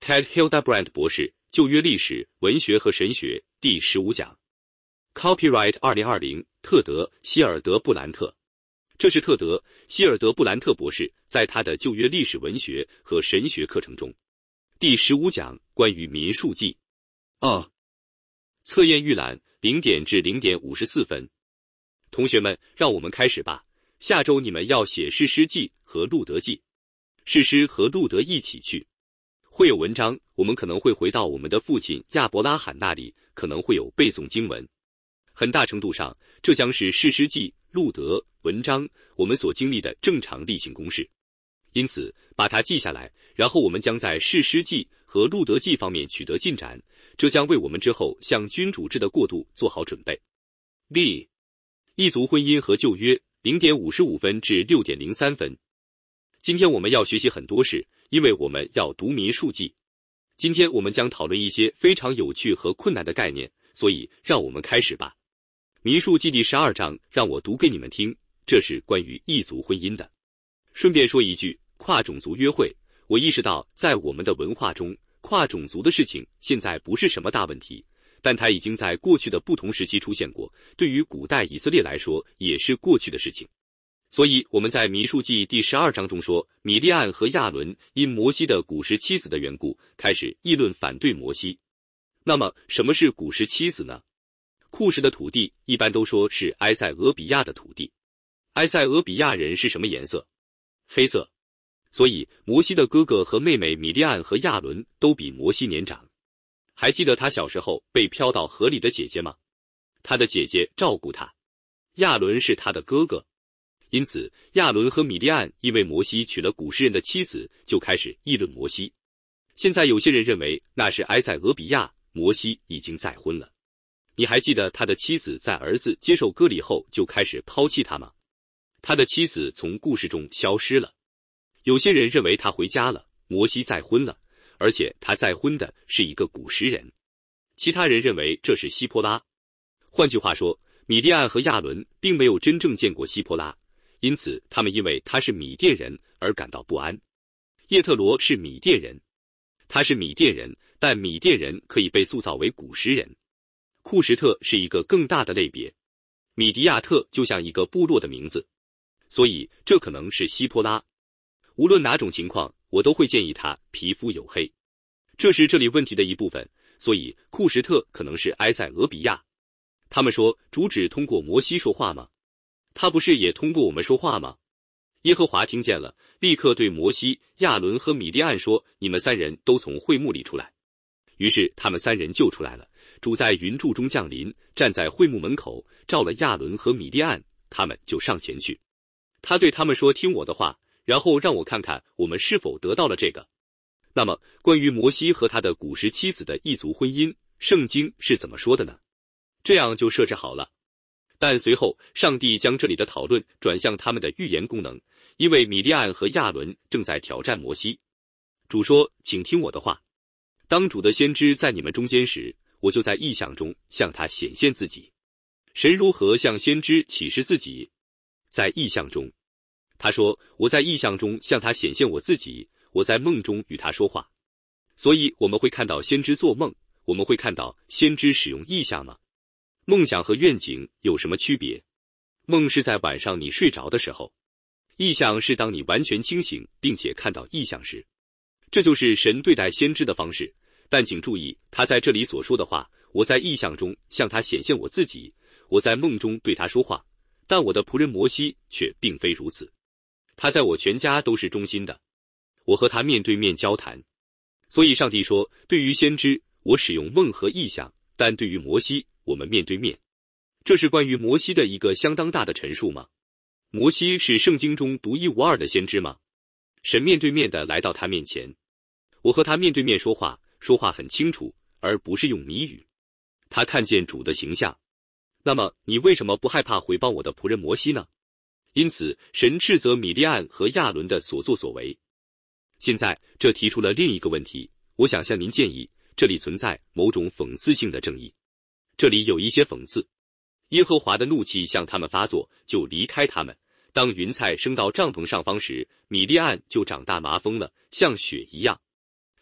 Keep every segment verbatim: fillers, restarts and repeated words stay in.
Ted Hildebrand 博士，旧约历史、文学和神学，第十五讲。Copyright 二零二零，特德·希尔德布兰特。这是特德·希尔德布兰特博士在他的旧约历史文学和神学课程中，第十五讲关于民数记。 二， 测验预览零点至零点五十四分。同学们，让我们开始吧。下周你们要写士师记和路德记，士师和路德一起去。会有文章，我们可能会回到我们的父亲亚伯拉罕那里，可能会有背诵经文。很大程度上，这将是士师记、路德、文章我们所经历的正常例行公事。因此，把它记下来，然后我们将在士师记和路德记方面取得进展，这将为我们之后向君主制的过渡做好准备。例异族婚姻和旧约零点五十五分至六点零三分。今天我们要学习很多事，因为我们要读民数记。今天我们将讨论一些非常有趣和困难的概念，所以让我们开始吧。民数记第十二章，让我读给你们听，这是关于异族婚姻的。顺便说一句，跨种族约会，我意识到在我们的文化中，跨种族的事情现在不是什么大问题，但它已经在过去的不同时期出现过，对于古代以色列来说也是过去的事情。所以我们在民数记第十二章中说，米利暗和亚伦因摩西的古时妻子的缘故，开始议论反对摩西。那么什么是古时妻子呢？库什的土地一般都说是埃塞俄比亚的土地。埃塞俄比亚人是什么颜色？黑色。所以摩西的哥哥和妹妹米利暗和亚伦都比摩西年长。还记得他小时候被飘到河里的姐姐吗？他的姐姐照顾他。亚伦是他的哥哥。因此，亚伦和米利暗因为摩西娶了古时人的妻子，就开始议论摩西。现在有些人认为那是埃塞俄比亚，摩西已经再婚了。你还记得他的妻子在儿子接受割礼后就开始抛弃他吗？他的妻子从故事中消失了。有些人认为他回家了，摩西再婚了，而且他再婚的是一个古时人。其他人认为这是希波拉。换句话说，米利暗和亚伦并没有真正见过希波拉。因此，他们因为他是米甸人而感到不安。叶特罗是米甸人，他是米甸人，但米甸人可以被塑造为古时人。库什特是一个更大的类别，米迪亚特就像一个部落的名字，所以这可能是希波拉。无论哪种情况，我都会建议他皮肤黝黑，这是这里问题的一部分。所以库什特可能是埃塞俄比亚。他们说主只通过摩西说话吗？他不是也通过我们说话吗？耶和华听见了，立刻对摩西、亚伦和米利暗说，你们三人都从会幕里出来。于是他们三人就出来了，主在云柱中降临，站在会幕门口，召了亚伦和米利暗，他们就上前去。他对他们说，听我的话，然后让我看看我们是否得到了这个。那么关于摩西和他的古时妻子的异族婚姻，圣经是怎么说的呢？这样就设置好了。但随后上帝将这里的讨论转向他们的预言功能，因为米利暗和亚伦正在挑战摩西。主说，请听我的话，当主的先知在你们中间时，我就在异象中向他显现自己。神如何向先知启示自己？在异象中。他说，我在异象中向他显现我自己，我在梦中与他说话。所以我们会看到先知做梦，我们会看到先知使用异象吗？梦想和愿景有什么区别？梦是在晚上你睡着的时候，异象是当你完全清醒并且看到异象时。这就是神对待先知的方式。但请注意，他在这里所说的话，我在异象中向他显现我自己，我在梦中对他说话。但我的仆人摩西却并非如此，他在我全家都是忠心的，我和他面对面交谈。所以上帝说，对于先知我使用梦和异象，但对于摩西我们面对面。这是关于摩西的一个相当大的陈述吗？摩西是圣经中独一无二的先知吗？神面对面的来到他面前，我和他面对面说话，说话很清楚，而不是用谜语。他看见主的形象。那么你为什么不害怕回报我的仆人摩西呢？因此神斥责米利暗和亚伦的所作所为。现在这提出了另一个问题，我想向您建议，这里存在某种讽刺性的正义。这里有一些讽刺。耶和华的怒气向他们发作，就离开他们。当云彩升到帐篷上方时，米利暗就长大麻风了，像雪一样。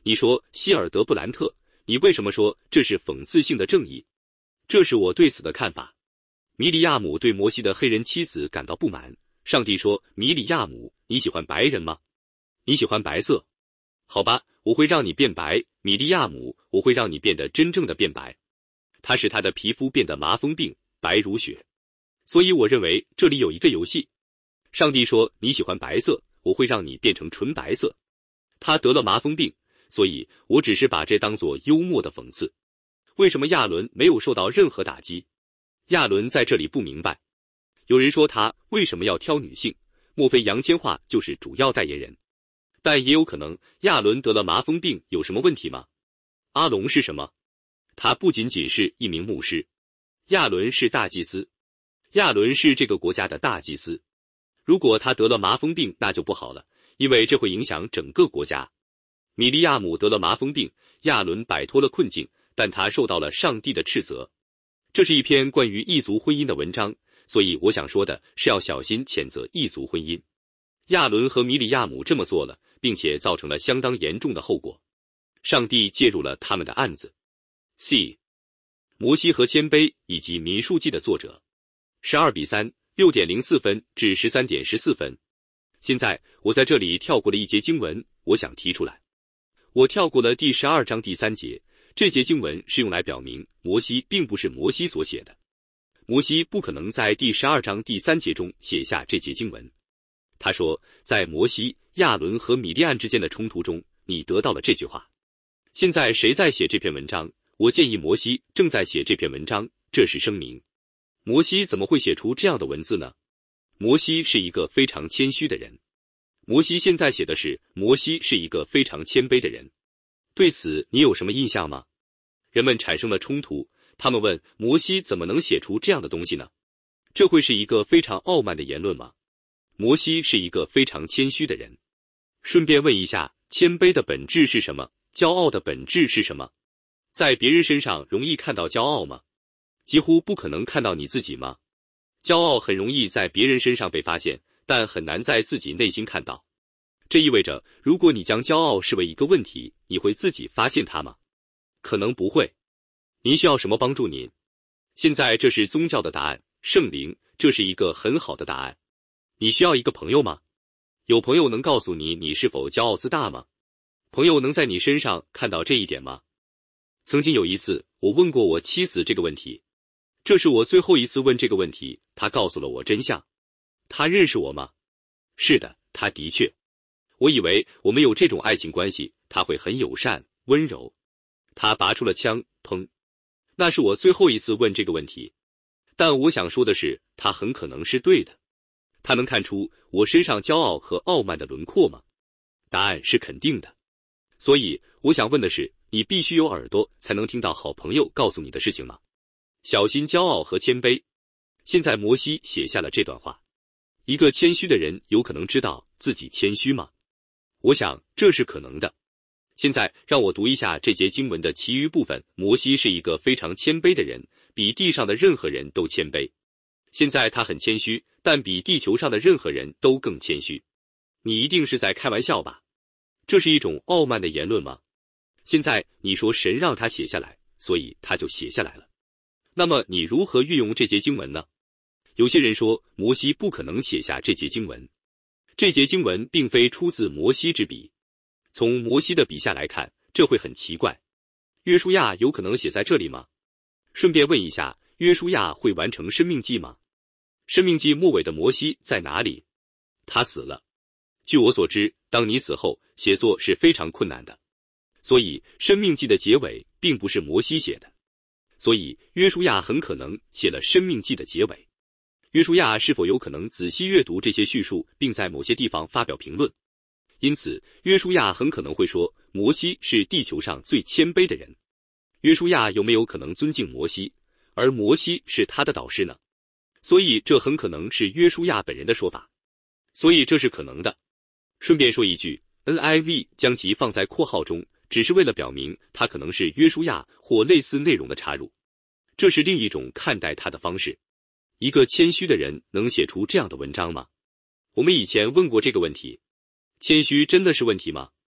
你说希尔德布兰特，你为什么说这是讽刺性的正义？这是我对此的看法。米里亚姆对摩西的黑人妻子感到不满。上帝说：米里亚姆，你喜欢白人吗？你喜欢白色？好吧，我会让你变白，米利亚姆，我会让你变得真正的变白。他使他的皮肤变得麻风病，白如雪。所以我认为这里有一个游戏。上帝说：你喜欢白色，我会让你变成纯白色。他得了麻风病，所以我只是把这当作幽默的讽刺。为什么亚伦没有受到任何打击？亚伦在这里不明白。有人说他为什么要挑女性？莫非杨千嬅就是主要代言人？但也有可能亚伦得了麻风病有什么问题吗？阿龙是什么？他不仅仅是一名牧师，亚伦是大祭司。亚伦是这个国家的大祭司。如果他得了麻风病，那就不好了，因为这会影响整个国家。米利亚姆得了麻风病，亚伦摆脱了困境，但他受到了上帝的斥责。这是一篇关于异族婚姻的文章，所以我想说的是要小心谴责异族婚姻。亚伦和米里亚姆这么做了，并且造成了相当严重的后果。上帝介入了他们的案子。C. 摩西和谦卑以及民数记的作者。十二比三，六点零四分至十三点十四分。现在我在这里跳过了一节经文，我想提出来。我跳过了第十二章第三节，这节经文是用来表明摩西并不是摩西所写的。摩西不可能在第十二章第三节中写下这节经文。他说，在摩西、亚伦和米利暗之间的冲突中，你得到了这句话。现在谁在写这篇文章？我建议摩西正在写这篇文章，这是声明。摩西怎么会写出这样的文字呢？摩西是一个非常谦虚的人。摩西现在写的是，摩西是一个非常谦卑的人。对此你有什么印象吗？人们产生了冲突，他们问摩西怎么能写出这样的东西呢？这会是一个非常傲慢的言论吗？摩西是一个非常谦虚的人。顺便问一下，谦卑的本质是什么？骄傲的本质是什么？在别人身上容易看到骄傲吗？几乎不可能看到你自己吗？骄傲很容易在别人身上被发现，但很难在自己内心看到。这意味着，如果你将骄傲视为一个问题，你会自己发现它吗？可能不会。您需要什么帮助您？现在这是宗教的答案，圣灵，这是一个很好的答案。你需要一个朋友吗？有朋友能告诉你你是否骄傲自大吗？朋友能在你身上看到这一点吗？曾经有一次，我问过我妻子这个问题，这是我最后一次问这个问题，她告诉了我真相。她认识我吗？是的，她的确。我以为我们有这种爱情关系，她会很友善、温柔。她拔出了枪，砰！那是我最后一次问这个问题。但我想说的是，她很可能是对的。她能看出我身上骄傲和傲慢的轮廓吗？答案是肯定的。所以我想问的是，你必须有耳朵才能听到好朋友告诉你的事情吗？小心骄傲和谦卑。现在摩西写下了这段话。一个谦虚的人有可能知道自己谦虚吗？我想这是可能的。现在让我读一下这节经文的其余部分。摩西是一个非常谦卑的人，比地上的任何人都谦卑。现在他很谦虚，但比地球上的任何人都更谦虚。你一定是在开玩笑吧？这是一种傲慢的言论吗？现在你说神让他写下来，所以他就写下来了。那么你如何运用这节经文呢？有些人说摩西不可能写下这节经文。这节经文并非出自摩西之笔。从摩西的笔下来看，这会很奇怪。约书亚有可能写在这里吗？顺便问一下，约书亚会完成申命记吗？申命记末尾的摩西在哪里？他死了。据我所知，当你死后，写作是非常困难的。所以申命记的结尾并不是摩西写的。所以约书亚很可能写了申命记的结尾。约书亚是否有可能仔细阅读这些叙述，并在某些地方发表评论？因此，约书亚很可能会说，摩西是地球上最谦卑的人。约书亚有没有可能尊敬摩西，而摩西是他的导师呢？所以这很可能是约书亚本人的说法。所以这是可能的。顺便说一句 ，N I V 将其放在括号中，只是为了表明它可能是约书亚或类似内容的插入。这是另一种看待它的方式。一个谦虚的人能写出这样的文章吗？我们以前问过这个问题。谦虚真的是问题吗？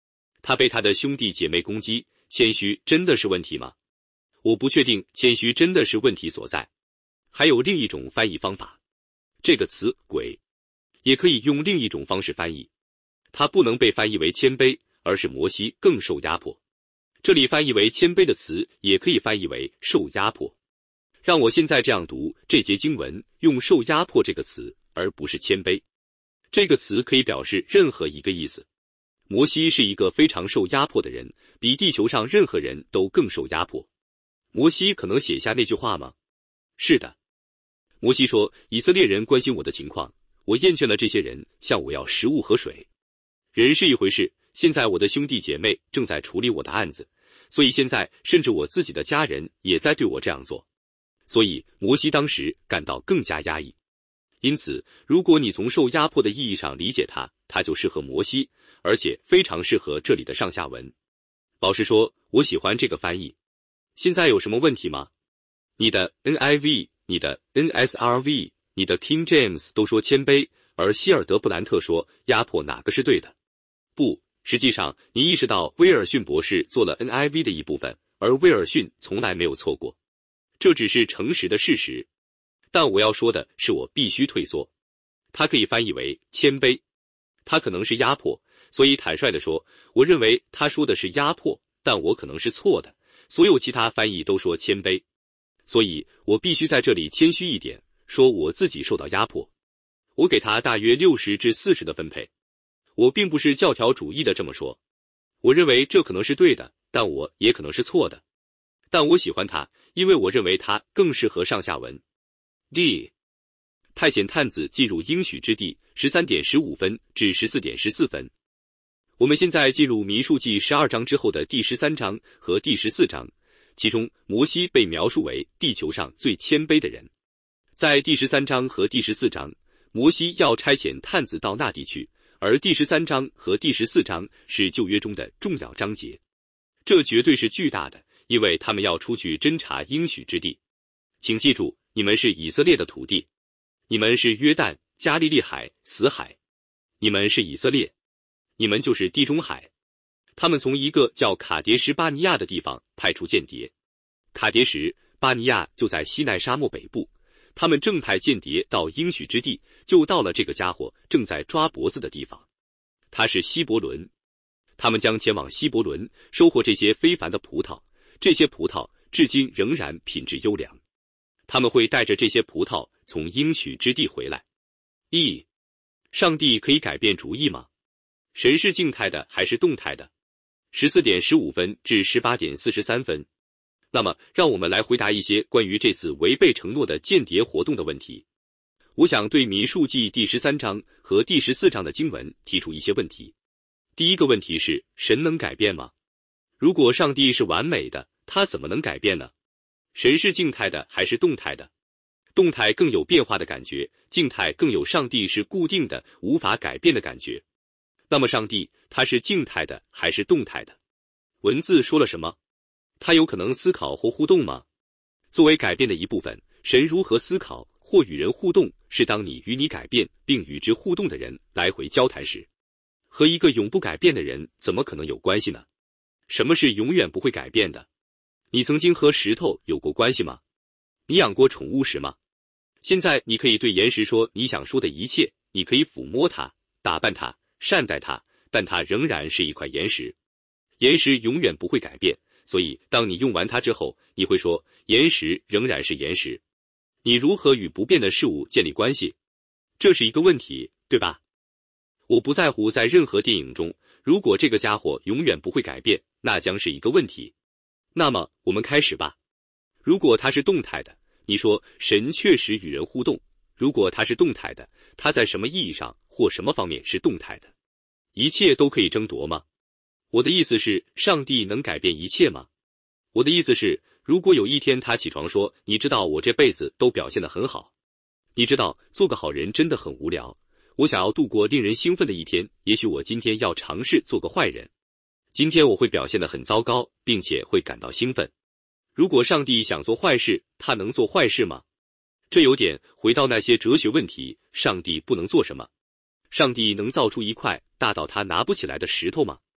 他被他的兄弟姐妹攻击，谦虚真的是问题吗？我不确定谦虚真的是问题所在。还有另一种翻译方法，这个词鬼也可以用另一种方式翻译，它不能被翻译为谦卑，而是摩西更受压迫。这里翻译为谦卑的词也可以翻译为受压迫。让我现在这样读这节经文，用受压迫这个词，而不是谦卑。这个词可以表示任何一个意思。摩西是一个非常受压迫的人，比地球上任何人都更受压迫。摩西可能写下那句话吗？是的。摩西说，以色列人关心我的情况，我厌倦了这些人向我要食物和水。人是一回事，现在我的兄弟姐妹正在处理我的案子，所以现在甚至我自己的家人也在对我这样做。所以摩西当时感到更加压抑。因此，如果你从受压迫的意义上理解它，它就适合摩西，而且非常适合这里的上下文。老实说，我喜欢这个翻译。现在有什么问题吗？你的 N I V、你的 N S R V、你的 King James 都说谦卑，而希尔德布兰特说压迫，哪个是对的？不，实际上你意识到威尔逊博士做了 N I V 的一部分，而威尔逊从来没有错过。这只是诚实的事实。但我要说的是，我必须退缩。它可以翻译为谦卑，它可能是压迫，所以坦率地说，我认为他说的是压迫，但我可能是错的。所有其他翻译都说谦卑，所以我必须在这里谦虚一点，说我自己受到压迫。我给他大约六十至四十的分配。我并不是教条主义的这么说，我认为这可能是对的，但我也可能是错的。但我喜欢它，因为我认为它更适合上下文。D. 派遣探子进入应许之地，十三点十五分至十四点十四分。我们现在进入民数记十二章之后的第十三章和第十四章，其中摩西被描述为地球上最谦卑的人。在第十三章和第十四章，摩西要差遣探子到那地去，而第十三章和第十四章是旧约中的重要章节。这绝对是巨大的，因为他们要出去侦察应许之地。请记住，你们是以色列的土地，你们是约旦、加利利海、死海，你们是以色列，你们就是地中海。他们从一个叫卡迭什巴尼亚的地方派出间谍。卡迭什巴尼亚就在西奈沙漠北部，他们正派间谍到应许之地，就到了这个家伙正在抓脖子的地方。他是希伯伦。他们将前往希伯伦，收获这些非凡的葡萄，这些葡萄至今仍然品质优良。他们会带着这些葡萄从应许之地回来。一，上帝可以改变主意吗？神是静态的还是动态的？十四点十五分至十八点四十三分。那么，让我们来回答一些关于这次违背承诺的间谍活动的问题。我想对民数记第十三章和第十四章的经文提出一些问题。第一个问题是，神能改变吗？如果上帝是完美的，他怎么能改变呢？神是静态的还是动态的？动态更有变化的感觉，静态更有上帝是固定的、无法改变的感觉。那么上帝他是静态的还是动态的？文字说了什么？他有可能思考或互动吗？作为改变的一部分，神如何思考或与人互动，是当你与你改变并与之互动的人来回交谈时。和一个永不改变的人怎么可能有关系呢？什么是永远不会改变的？你曾经和石头有过关系吗？你养过宠物时吗？现在你可以对岩石说你想说的一切，你可以抚摸它、打扮它、善待它，但它仍然是一块岩石。岩石永远不会改变，所以当你用完它之后，你会说岩石仍然是岩石。你如何与不变的事物建立关系？这是一个问题，对吧？我不在乎在任何电影中，如果这个家伙永远不会改变，那将是一个问题。那么我们开始吧。如果它是动态的，你说神确实与人互动。如果它是动态的，它在什么意义上或什么方面是动态的？一切都可以争夺吗？我的意思是，上帝能改变一切吗？我的意思是，如果有一天他起床说，你知道我这辈子都表现得很好，你知道做个好人真的很无聊，我想要度过令人兴奋的一天，也许我今天要尝试做个坏人。今天我会表现得很糟糕，并且会感到兴奋。如果上帝想做坏事，他能做坏事吗？这有点回到那些哲学问题，上帝不能做什么？上帝能造出一块大到他拿不起来的石头吗？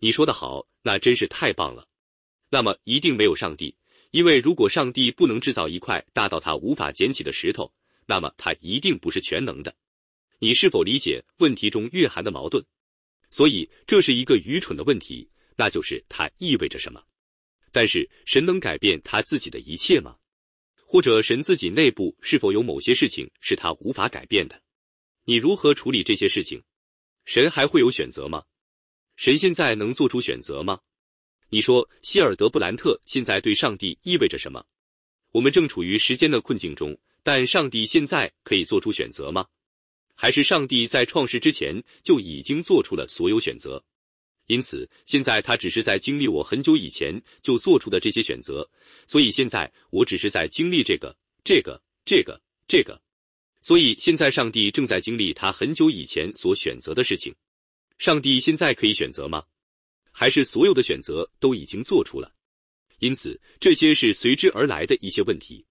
你说得好，那真是太棒了。那么一定没有上帝，因为如果上帝不能制造一块大到他无法捡起的石头，那么他一定不是全能的。你是否理解问题中蕴含的矛盾？所以这是一个愚蠢的问题，那就是它意味着什么？但是神能改变他自己的一切吗？或者神自己内部是否有某些事情是他无法改变的？你如何处理这些事情？神还会有选择吗？神现在能做出选择吗？你说希尔德布兰特现在对上帝意味着什么？我们正处于时间的困境中，但上帝现在可以做出选择吗？还是上帝在创世之前就已经做出了所有选择？因此现在他只是在经历我很久以前就做出的这些选择，所以现在我只是在经历这个这个这个这个所以现在上帝正在经历他很久以前所选择的事情。上帝现在可以选择吗？还是所有的选择都已经做出了？因此这些是随之而来的一些问题。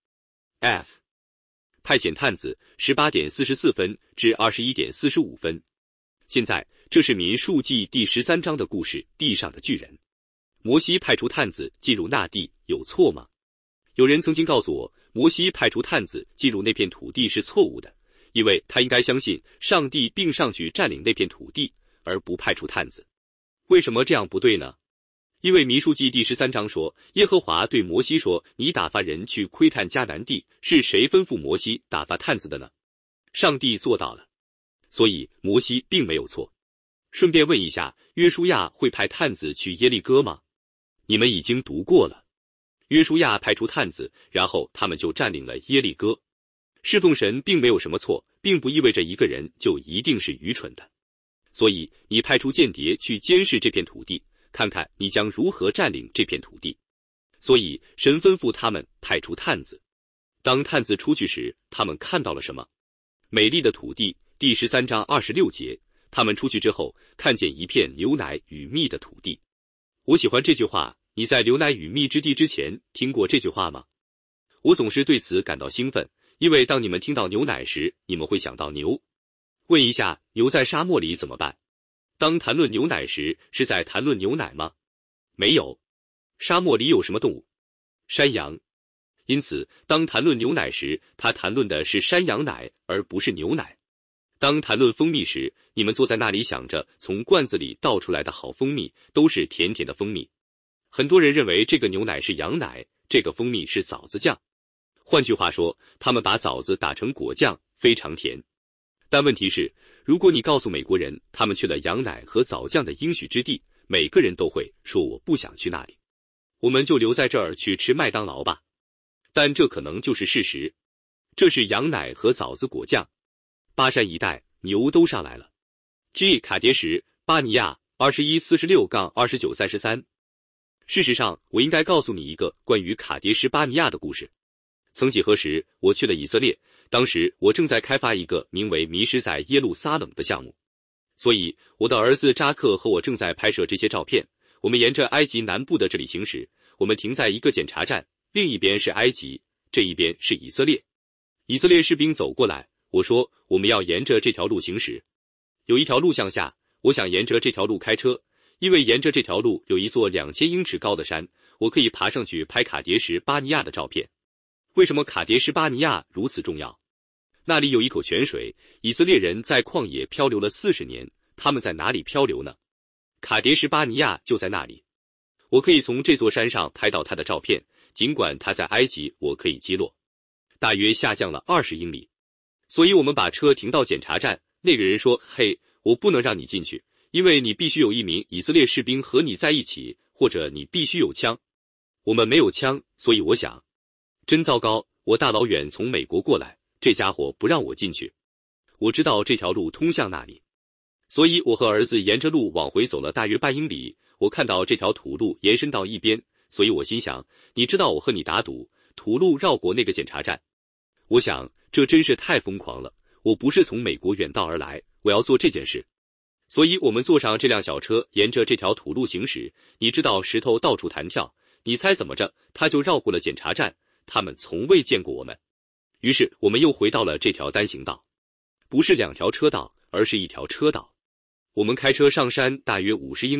F 派遣探子十八点四十四分至二十一点四十五分。现在这是民数记第十三章的故事，地上的巨人。摩西派出探子进入那地有错吗？有人曾经告诉我，摩西派出探子进入那片土地是错误的，因为他应该相信上帝并上去占领那片土地，而不派出探子。为什么这样不对呢？因为民数记第十三章说，耶和华对摩西说，你打发人去窥探迦南地，是谁吩咐摩西打发探子的呢？上帝做到了，所以摩西并没有错。顺便问一下，约书亚会派探子去耶利哥吗？你们已经读过了，约书亚派出探子，然后他们就占领了耶利哥。侍奉神并没有什么错，并不意味着一个人就一定是愚蠢的。所以你派出间谍去监视这片土地，看看你将如何占领这片土地。所以神吩咐他们派出探子。当探子出去时，他们看到了什么？美丽的土地，第十三章二十六节，他们出去之后，看见一片牛奶与蜜的土地。我喜欢这句话，你在牛奶与蜜之地之前听过这句话吗？我总是对此感到兴奋，因为当你们听到牛奶时，你们会想到牛。问一下，牛在沙漠里怎么办？当谈论牛奶时，是在谈论牛奶吗？没有。沙漠里有什么动物？山羊。因此，当谈论牛奶时，他谈论的是山羊奶，而不是牛奶。当谈论蜂蜜时，你们坐在那里想着从罐子里倒出来的好蜂蜜都是甜甜的蜂蜜。很多人认为这个牛奶是羊奶，这个蜂蜜是枣子酱。换句话说，他们把枣子打成果酱，非常甜。但问题是，如果你告诉美国人他们去了羊奶和枣酱的应许之地，每个人都会说我不想去那里，我们就留在这儿去吃麦当劳吧。但这可能就是事实。这是羊奶和枣子果酱。巴山一带牛都上来了。G 卡迭什巴尼亚二十一四十六杠二十九三十三。事实上，我应该告诉你一个关于卡迭什巴尼亚的故事。曾几何时，我去了以色列，当时我正在开发一个名为迷失在耶路撒冷的项目，所以我的儿子扎克和我正在拍摄这些照片。我们沿着埃及南部的这里行驶，我们停在一个检查站，另一边是埃及，这一边是以色列。以色列士兵走过来，我说我们要沿着这条路行驶。有一条路向下，我想沿着这条路开车，因为沿着这条路有一座两千英尺高的山，我可以爬上去拍卡迭什巴尼亚的照片。为什么卡迭什巴尼亚如此重要？那里有一口泉水，以色列人在旷野漂流了四十年，他们在哪里漂流呢？卡迭什巴尼亚就在那里。我可以从这座山上拍到它的照片，尽管它在埃及我可以击落，大约下降了二十英里。所以我们把车停到检查站，那个人说，嘿，我不能让你进去，因为你必须有一名以色列士兵和你在一起，或者你必须有枪。我们没有枪，所以我想，真糟糕，我大老远从美国过来，这家伙不让我进去。我知道这条路通向那里，所以我和儿子沿着路往回走了大约半英里。我看到这条土路延伸到一边，所以我心想，你知道我和你打赌，土路绕过那个检查站。我想，这真是太疯狂了，我不是从美国远道而来，我要做这件事。所以我们坐上这辆小车，沿着这条土路行驶。你知道石头到处弹跳，你猜怎么着，他就绕过了检查站，他们从未见过我们。于是我们又回到了这条单行道，不是两条车道，而是一条车道。我们开车上山大约五十英里，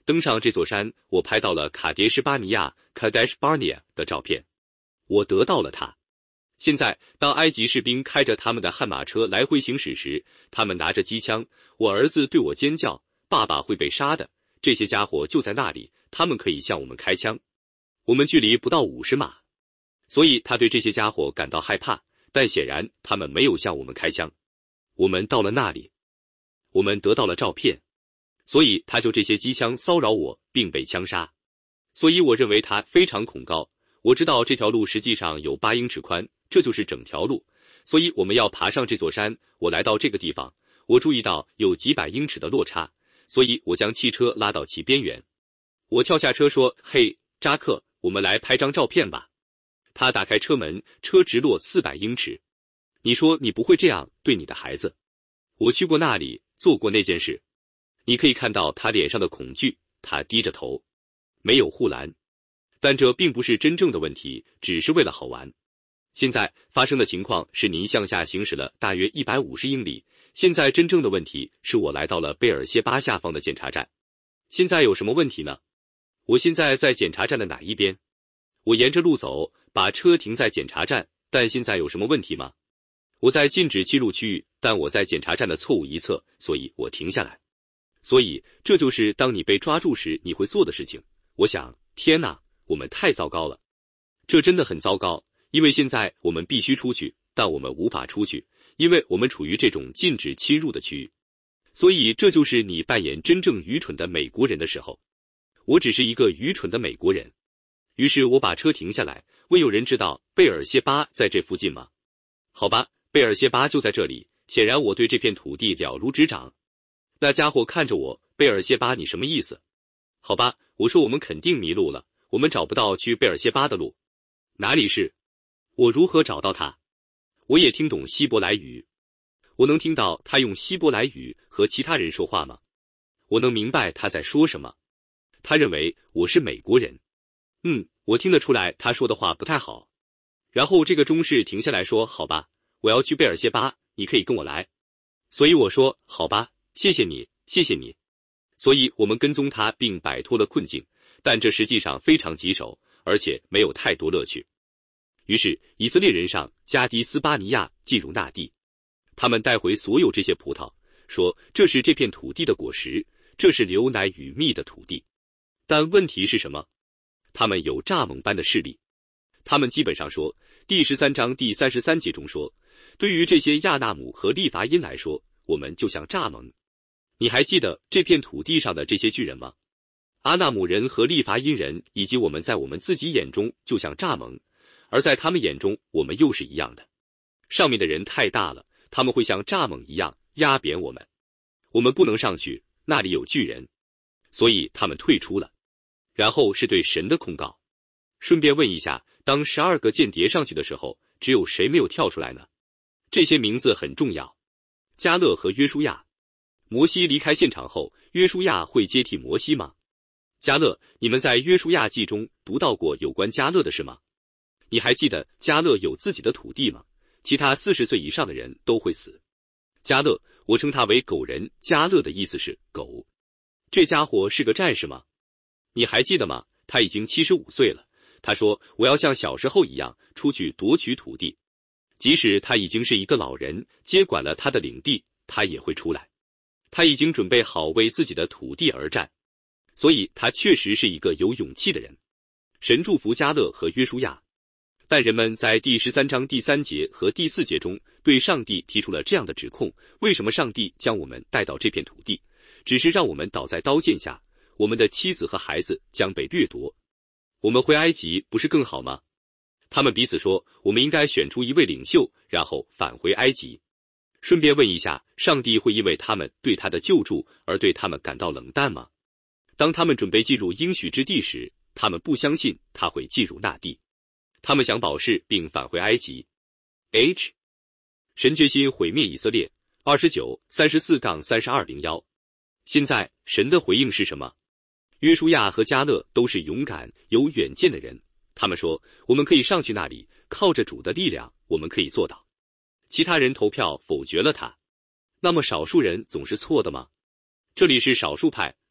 登上这座山，我拍到了卡迭什巴尼亚 （Kadesh Barnea） 的照片，我得到了它。现在，当埃及士兵开着他们的悍马车来回行驶时，他们拿着机枪，我儿子对我尖叫：“爸爸会被杀的！”这些家伙就在那里，他们可以向我们开枪。我们距离不到五十码，所以他对这些家伙感到害怕，但显然他们没有向我们开枪。我们到了那里，我们得到了照片，所以他就这些机枪骚扰我，并被枪杀。所以我认为他非常恐高。我知道这条路实际上有八英尺宽，这就是整条路。所以我们要爬上这座山。我来到这个地方，我注意到有几百英尺的落差，所以我将汽车拉到其边缘。我跳下车说：“嘿，扎克，我们来拍张照片吧。”他打开车门，车直落四百英尺。你说你不会这样对你的孩子？我去过那里，做过那件事。你可以看到他脸上的恐惧，他低着头，没有护栏。但这并不是真正的问题，只是为了好玩。现在发生的情况是您向下行驶了大约一百五十英里。现在真正的问题是我来到了贝尔谢巴下方的检查站。现在有什么问题呢？我现在在检查站的哪一边？我沿着路走，把车停在检查站，但现在有什么问题吗？我在禁止进入区域，但我在检查站的错误一侧，所以我停下来。所以这就是当你被抓住时你会做的事情。我想，天哪，我们太糟糕了。这真的很糟糕，因为现在我们必须出去，但我们无法出去，因为我们处于这种禁止侵入的区域。所以这就是你扮演真正愚蠢的美国人的时候。我只是一个愚蠢的美国人。于是我把车停下来，问有人知道贝尔谢巴在这附近吗？好吧，贝尔谢巴就在这里。显然我对这片土地了如指掌。那家伙看着我，贝尔谢巴你什么意思？好吧，我说我们肯定迷路了，我们找不到去贝尔谢巴的路。哪里是？我如何找到它？我也听懂希伯来语。我能听到他用希伯来语和其他人说话吗？我能明白他在说什么。他认为我是美国人。嗯，我听得出来他说的话不太好。然后这个中士停下来说：“好吧，我要去贝尔谢巴，你可以跟我来。”所以我说：“好吧，谢谢你，谢谢你。”所以我们跟踪他并摆脱了困境，但这实际上非常棘手，而且没有太多乐趣。于是以色列人上加迪斯巴尼亚进入那地，他们带回所有这些葡萄，说这是这片土地的果实，这是流奶与蜜的土地。但问题是什么？他们有蚱蜢般的势力。他们基本上说，第十三章第三十三节中说，对于这些亚纳姆和利伐因来说，我们就像蚱蜢。你还记得这片土地上的这些巨人吗？阿纳姆人和利伐因人以及我们在我们自己眼中就像蚱蜢，而在他们眼中我们又是一样的。上面的人太大了，他们会像蚱蜢一样压扁我们。我们不能上去，那里有巨人，所以他们退出了。然后是对神的控告。顺便问一下，当十二个间谍上去的时候，只有谁没有跳出来呢？这些名字很重要。迦勒和约书亚。摩西离开现场后，约书亚会接替摩西吗？迦勒，你们在约书亚记中读到过有关迦勒的事吗？你还记得迦勒有自己的土地吗？其他四十岁以上的人都会死。迦勒，我称他为狗人，迦勒的意思是狗。这家伙是个战士吗？你还记得吗？他已经七十五岁了。他说，我要像小时候一样出去夺取土地。即使他已经是一个老人，接管了他的领地，他也会出来。他已经准备好为自己的土地而战。所以他确实是一个有勇气的人。神祝福迦勒和约书亚。但人们在第十三章第三节和第四节中对上帝提出了这样的指控：为什么上帝将我们带到这片土地，只是让我们倒在刀剑下？我们的妻子和孩子将被掠夺。我们回埃及不是更好吗？他们彼此说，我们应该选出一位领袖，然后返回埃及。顺便问一下，上帝会因为他们对他的救助而对他们感到冷淡吗？当他们准备进入应许之地时，他们不相信他会进入那地。他们想保释并返回埃及。H 神决心毁灭以色列。二十九三十四杠三十二零幺。现在神的回应是什么？约书亚和迦勒都是勇敢有远见的人，他们说，我们可以上去那里，靠着主的力量，我们可以做到。其他人投票否决了他。那么少数人总是错的吗？这里是少数派，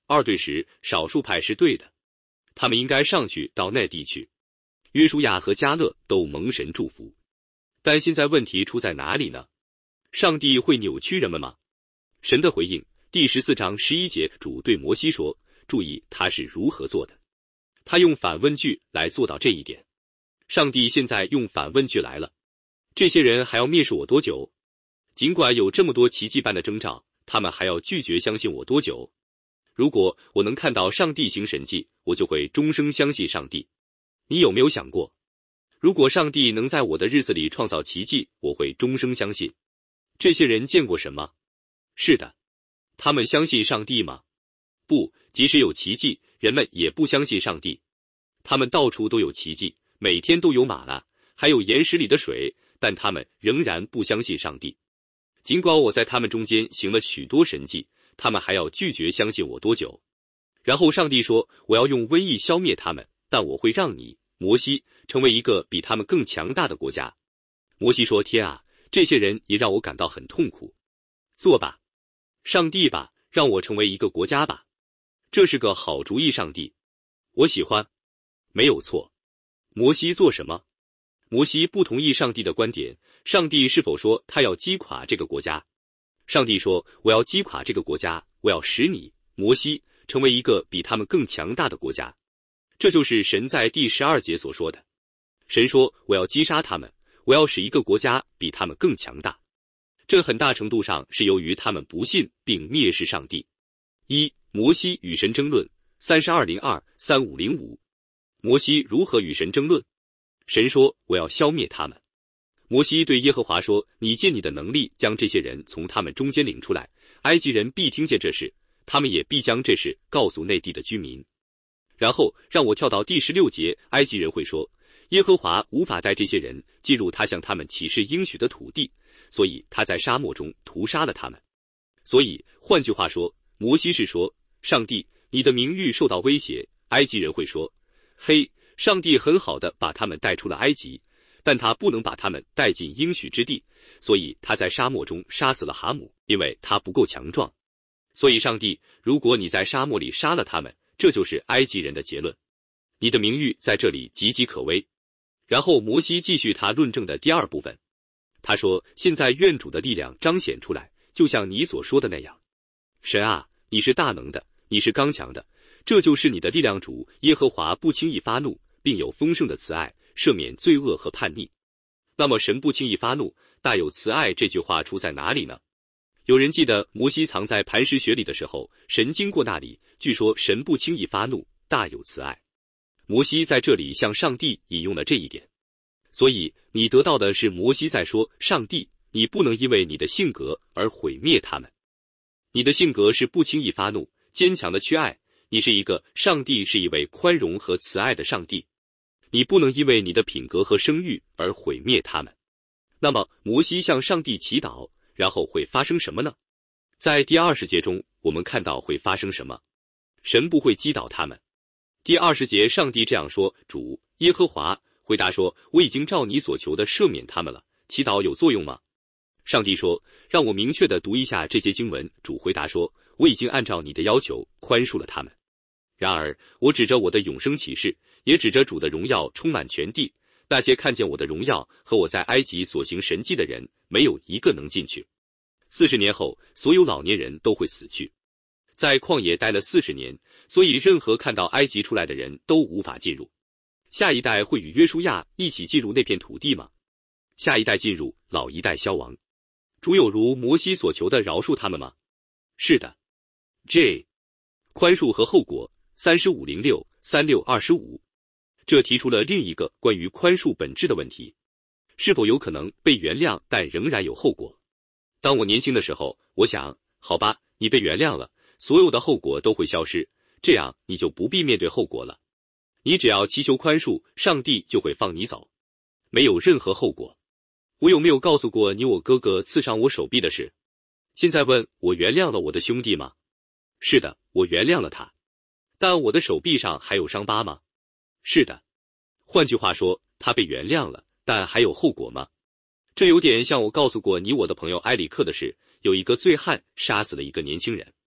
二对时，少数派是对的，他们应该上去到那地去。约书亚和迦勒都蒙神祝福，但现在问题出在哪里呢？上帝会扭曲人们吗？神的回应，第十四章十一节，主对摩西说，注意他是如何做的，他用反问句来做到这一点。上帝现在用反问句来了，这些人还要蔑视我多久？尽管有这么多奇迹般的征兆，他们还要拒绝相信我多久？如果我能看到上帝行神迹，我就会终生相信上帝。你有没有想过，如果上帝能在我的日子里创造奇迹，我会终生相信。这些人见过什么？是的，他们相信上帝吗？不，即使有奇迹，人们也不相信上帝。他们到处都有奇迹，每天都有玛纳，还有岩石里的水，但他们仍然不相信上帝。尽管我在他们中间行了许多神迹，他们还要拒绝相信我多久？然后上帝说，我要用瘟疫消灭他们，但我会让你，摩西，成为一个比他们更强大的国家。摩西说，天啊，这些人也让我感到很痛苦。做吧，上帝吧，让我成为一个国家吧。这是个好主意，上帝，我喜欢。没有错。摩西做什么？摩西不同意上帝的观点。上帝是否说他要击垮这个国家？上帝说，我要击垮这个国家，我要使你，摩西，成为一个比他们更强大的国家。这就是神在第十二节所说的。神说，我要击杀他们，我要使一个国家比他们更强大。这很大程度上是由于他们不信并蔑视上帝。一、摩西与神争论，三十二零二三五零五。摩西如何与神争论？神说，我要消灭他们。摩西对耶和华说，你借你的能力将这些人从他们中间领出来，埃及人必听见这事，他们也必将这事告诉内地的居民。然后让我跳到第十六节，埃及人会说，耶和华无法带这些人进入他向他们启示应许的土地，所以他在沙漠中屠杀了他们。所以换句话说，摩西是说，上帝，你的名誉受到威胁。埃及人会说，嘿，上帝很好的把他们带出了埃及，但他不能把他们带进应许之地，所以他在沙漠中杀死了哈姆，因为他不够强壮。所以上帝，如果你在沙漠里杀了他们，这就是埃及人的结论。你的名誉在这里岌岌可危。然后摩西继续他论证的第二部分，他说，现在愿主的力量彰显出来，就像你所说的那样。神啊，你是大能的，你是刚强的，这就是你的力量。主耶和华不轻易发怒，并有丰盛的慈爱，赦免罪恶和叛逆。那么神不轻易发怒，大有慈爱，这句话出在哪里呢？有人记得摩西藏在磐石穴里的时候，神经过那里，据说神不轻易发怒，大有慈爱。摩西在这里向上帝引用了这一点。所以你得到的是摩西在说，上帝，你不能因为你的性格而毁灭他们。你的性格是不轻易发怒，坚强的去爱，你是一个，上帝是一位宽容和慈爱的上帝。你不能因为你的品格和声誉而毁灭他们。那么摩西向上帝祈祷，然后会发生什么呢？在第二十节中，我们看到会发生什么。神不会击倒他们。第二十节，上帝这样说，主耶和华回答说，我已经照你所求的赦免他们了。祈祷有作用吗？上帝说，让我明确地读一下这节经文。主回答说，我已经按照你的要求宽恕了他们。然而我指着我的永生启示，也指着主的荣耀充满全地，那些看见我的荣耀和我在埃及所行神迹的人，没有一个能进去。四十年后，所有老年人都会死去。在旷野待了四十年，所以任何看到埃及出来的人都无法进入。下一代会与约书亚一起进入那片土地吗？下一代进入，老一代消亡。主有如摩西所求的饶恕他们吗？是的。J. 宽恕和后果，三十五零六三六二十五。这提出了另一个关于宽恕本质的问题：是否有可能被原谅，但仍然有后果？当我年轻的时候，我想，好吧，你被原谅了，所有的后果都会消失，这样你就不必面对后果了。你只要祈求宽恕，上帝就会放你走，没有任何后果。我有没有告诉过你我哥哥刺伤我手臂的事？现在问我原谅了我的兄弟吗？是的，我原谅了他。但我的手臂上还有伤疤吗？是的。换句话说，他被原谅了，但还有后果吗？这有点像我告诉过你我的朋友埃里克的事，有一个醉汉杀死了一个年轻人。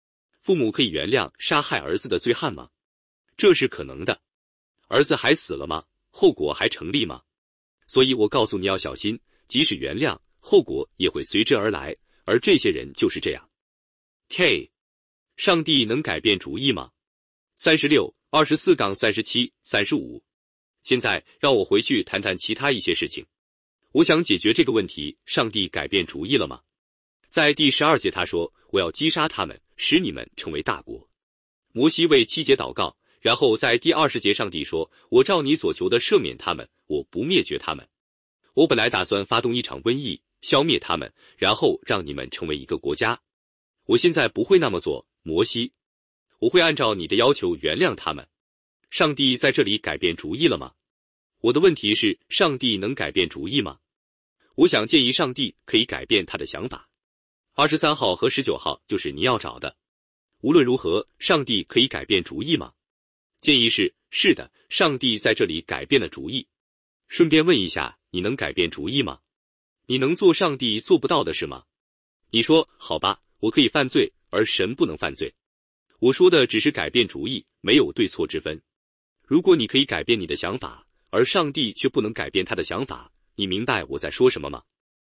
父母可以原谅杀害儿子的罪汉吗？这是可能的。儿子还死了吗？后果还成立吗？所以我告诉你要小心，即使原谅，后果也会随之而来，而这些人就是这样。K， 上帝能改变主意吗？三十六、二十四杠三十七、三十五。现在让我回去谈谈其他一些事情。我想解决这个问题，上帝改变主意了吗？在第十二节他说，我要击杀他们，使你们成为大国。摩西为七节祷告，然后在第二十节上帝说，我照你所求的赦免他们，我不灭绝他们。我本来打算发动一场瘟疫，消灭他们，然后让你们成为一个国家。我现在不会那么做，摩西。我会按照你的要求原谅他们。上帝在这里改变主意了吗？我的问题是，上帝能改变主意吗？我想建议上帝可以改变他的想法。二十三号和十九号就是你要找的。无论如何，上帝可以改变主意吗？建议是，是的，上帝在这里改变了主意。顺便问一下，你能改变主意吗？你能做上帝做不到的事吗？你说，好吧，我可以犯罪，而神不能犯罪。我说的只是改变主意，没有对错之分。如果你可以改变你的想法，而上帝却不能改变他的想法，你明白我在说什么吗？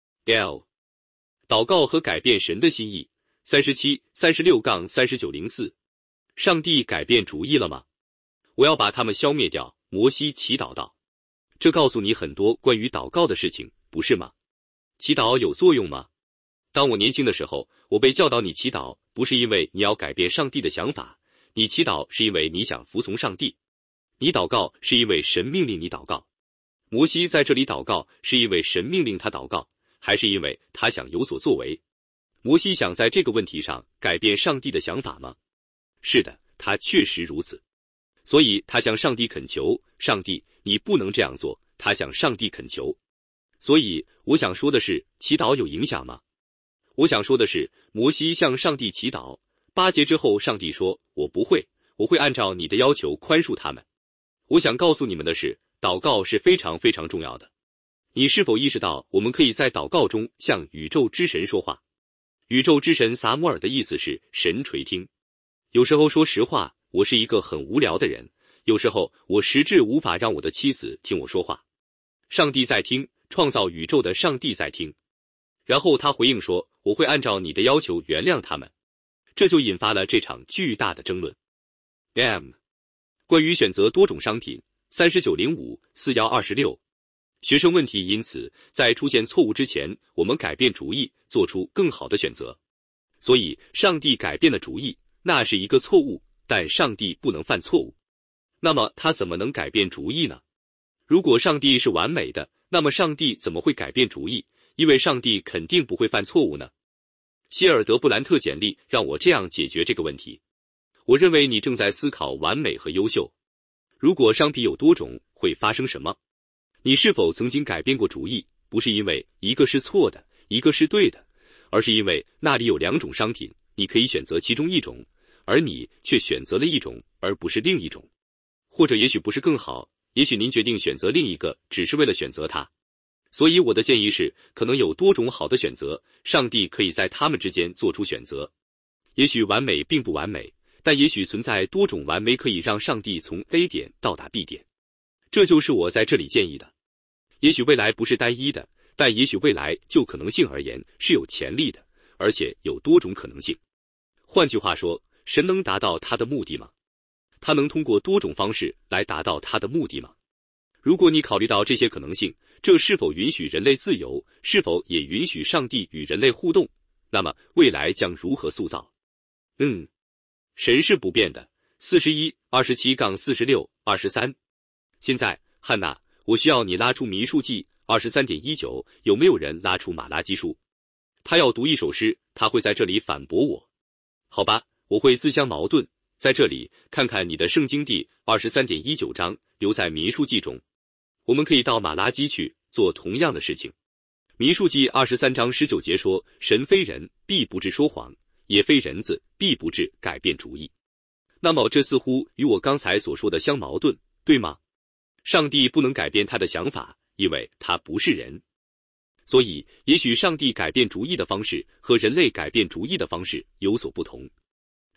L 祷告和改变神的心意。三十七、三十六杠三十九零四。上帝改变主意了吗？我要把他们消灭掉。摩西祈祷道。这告诉你很多关于祷告的事情，不是吗？祈祷有作用吗？当我年轻的时候，我被教导你祈祷，不是因为你要改变上帝的想法，你祈祷是因为你想服从上帝。你祷告是因为神命令你祷告。摩西在这里祷告是因为神命令他祷告，还是因为他想有所作为？摩西想在这个问题上改变上帝的想法吗？是的，他确实如此。所以他向上帝恳求，上帝，你不能这样做，他向上帝恳求。所以我想说的是，祈祷有影响吗？我想说的是，摩西向上帝祈祷，八节之后上帝说，我不会，我会按照你的要求宽恕他们。我想告诉你们的是，祷告是非常非常重要的。你是否意识到，我们可以在祷告中向宇宙之神说话？宇宙之神撒母耳的意思是神垂听。有时候说实话，我是一个很无聊的人，有时候我实质无法让我的妻子听我说话。上帝在听，创造宇宙的上帝在听。然后他回应说，我会按照你的要求原谅他们。这就引发了这场巨大的争论。M 关于选择多种商品。三十九零五四幺二十六。学生问题。因此在出现错误之前，我们改变主意，做出更好的选择。所以上帝改变了主意，那是一个错误，但上帝不能犯错误。那么他怎么能改变主意呢？如果上帝是完美的，那么上帝怎么会改变主意？因为上帝肯定不会犯错误呢。希尔德布兰特简历让我这样解决这个问题。我认为你正在思考完美和优秀。如果商品有多种，会发生什么？你是否曾经改变过主意？不是因为一个是错的，一个是对的，而是因为那里有两种商品，你可以选择其中一种，而你却选择了一种，而不是另一种。或者也许不是更好，也许您决定选择另一个，只是为了选择它。所以我的建议是，可能有多种好的选择，上帝可以在他们之间做出选择。也许完美并不完美，但也许存在多种完美可以让上帝从 A 点到达 B 点。这就是我在这里建议的。也许未来不是单一的，但也许未来就可能性而言是有潜力的，而且有多种可能性。换句话说，神能达到他的目的吗？他能通过多种方式来达到他的目的吗？如果你考虑到这些可能性，这是否允许人类自由，是否也允许上帝与人类互动，那么未来将如何塑造？嗯，神是不变的。四十一、二十七杠四十六、二十三。现在，汉娜，我需要你拉出民数记 二十三点一九， 有没有人拉出马拉基书？他要读一首诗，他会在这里反驳我。好吧，我会自相矛盾。在这里，看看你的圣经第 二十三点一九 章，留在民数记中。我们可以到马拉基去做同样的事情。民数记二十三章十九节说，神非人，必不至说谎，也非人子，必不至改变主意。那么这似乎与我刚才所说的相矛盾，对吗？上帝不能改变他的想法，因为他不是人。所以也许上帝改变主意的方式和人类改变主意的方式有所不同。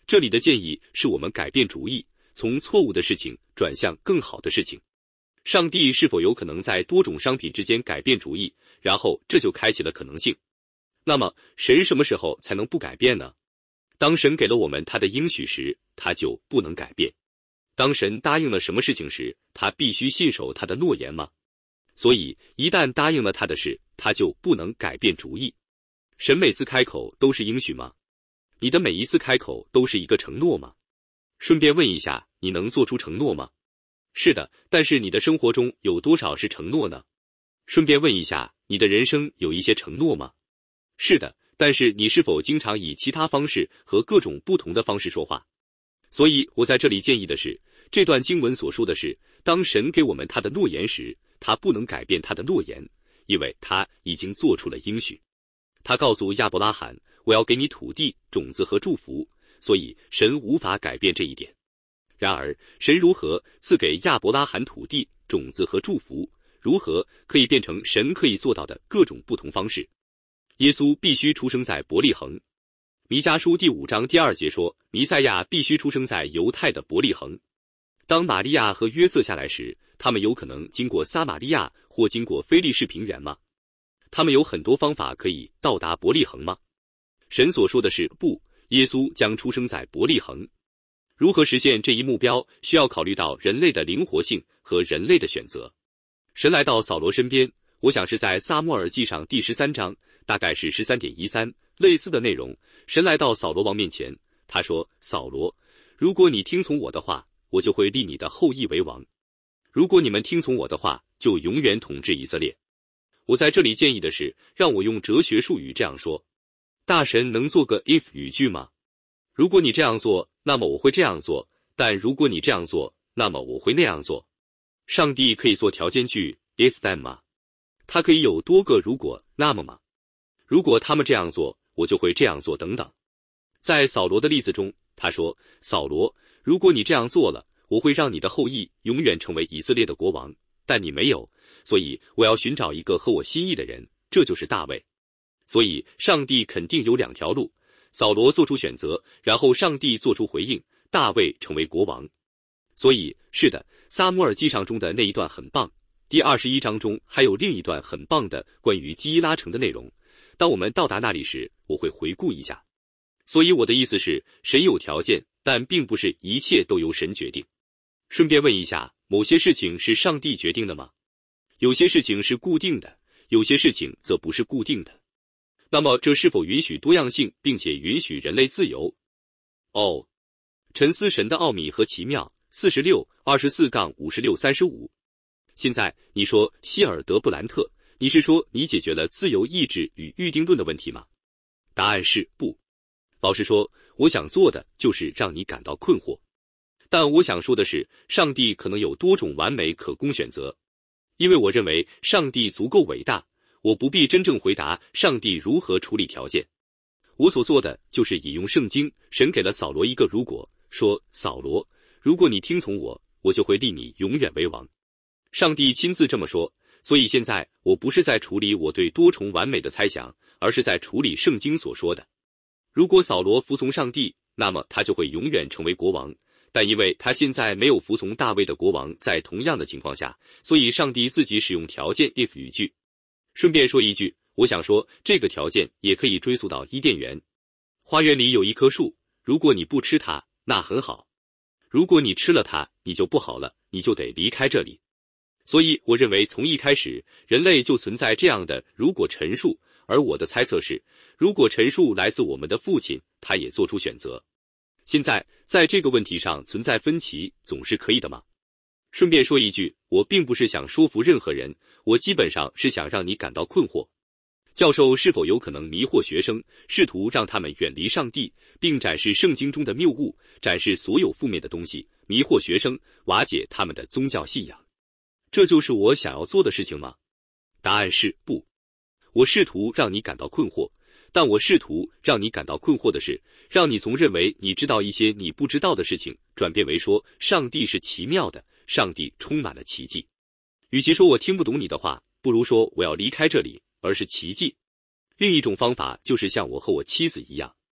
这里的建议是我们改变主意，从错误的事情转向更好的事情。上帝是否有可能在多种商品之间改变主意，然后这就开启了可能性？那么神什么时候才能不改变呢？当神给了我们他的应许时，他就不能改变。当神答应了什么事情时，他必须信守他的诺言吗？所以一旦答应了他的事，他就不能改变主意。神每次开口都是应许吗？你的每一次开口都是一个承诺吗？顺便问一下，你能做出承诺吗？是的，但是你的生活中有多少是承诺呢？顺便问一下，你的人生有一些承诺吗？是的，但是你是否经常以其他方式和各种不同的方式说话？所以我在这里建议的是，这段经文所说的是，当神给我们他的诺言时，他不能改变他的诺言，因为他已经做出了应许。他告诉亚伯拉罕，我要给你土地、种子和祝福，所以神无法改变这一点。然而，神如何赐给亚伯拉罕土地、种子和祝福，如何可以变成神可以做到的各种不同方式。耶稣必须出生在伯利恒。弥迦书第五章第二节说，弥赛亚必须出生在犹太的伯利恒。当玛利亚和约瑟下来时，他们有可能经过撒玛利亚或经过非利士平原吗？他们有很多方法可以到达伯利恒吗？神所说的是不，耶稣将出生在伯利恒。如何实现这一目标，需要考虑到人类的灵活性和人类的选择。神来到扫罗身边，我想是在撒母耳记上第十三章，大概是 十三点一三， 类似的内容。神来到扫罗王面前，他说，扫罗，如果你听从我的话，我就会立你的后裔为王。如果你们听从我的话，就永远统治以色列。我在这里建议的是，让我用哲学术语这样说，大神能做个 if 语句吗？如果你这样做，那么我会这样做，但如果你这样做，那么我会那样做。上帝可以做条件句 if then 吗？他可以有多个如果那么吗？如果他们这样做，我就会这样做等等。在扫罗的例子中，他说，扫罗，如果你这样做了，我会让你的后裔永远成为以色列的国王，但你没有，所以我要寻找一个合我心意的人，这就是大卫。所以上帝肯定有两条路，扫罗做出选择，然后上帝做出回应，大卫成为国王。所以是的，撒母耳记上中的那一段很棒，第二十一章中还有另一段很棒的关于基拉城的内容，当我们到达那里时，我会回顾一下。所以我的意思是，神有条件，但并不是一切都由神决定。顺便问一下，某些事情是上帝决定的吗？有些事情是固定的，有些事情则不是固定的。那么这是否允许多样性，并且允许人类自由？哦，沉思神的奥秘和奇妙。四十六、二十四杠五十六、三十五。现在你说希尔德布兰特，你是说你解决了自由意志与预定论的问题吗？答案是不。老实说，我想做的就是让你感到困惑。但我想说的是，上帝可能有多种完美可供选择。因为我认为上帝足够伟大，我不必真正回答上帝如何处理条件。我所做的就是引用圣经，神给了扫罗一个如果，说，扫罗，如果你听从我，我就会立你永远为王。上帝亲自这么说，所以现在我不是在处理我对多重完美的猜想，而是在处理圣经所说的。如果扫罗服从上帝，那么他就会永远成为国王，但因为他现在没有服从大卫的国王，在同样的情况下，所以上帝自己使用条件 if 语句。顺便说一句，我想说这个条件也可以追溯到伊甸园。花园里有一棵树，如果你不吃它，那很好。如果你吃了它，你就不好了，你就得离开这里。所以我认为从一开始，人类就存在这样的如果陈述，而我的猜测是，如果陈述来自我们的父亲，他也做出选择。现在在这个问题上存在分歧，总是可以的吗？顺便说一句，我并不是想说服任何人，我基本上是想让你感到困惑。教授是否有可能迷惑学生，试图让他们远离上帝，并展示圣经中的谬误，展示所有负面的东西，迷惑学生，瓦解他们的宗教信仰？这就是我想要做的事情吗？答案是不。我试图让你感到困惑，但我试图让你感到困惑的是，让你从认为你知道一些你不知道的事情，转变为说上帝是奇妙的，上帝充满了奇迹。与其说我听不懂你的话，不如说我要离开这里，而是奇迹。另一种方法就是像我和我妻子一样，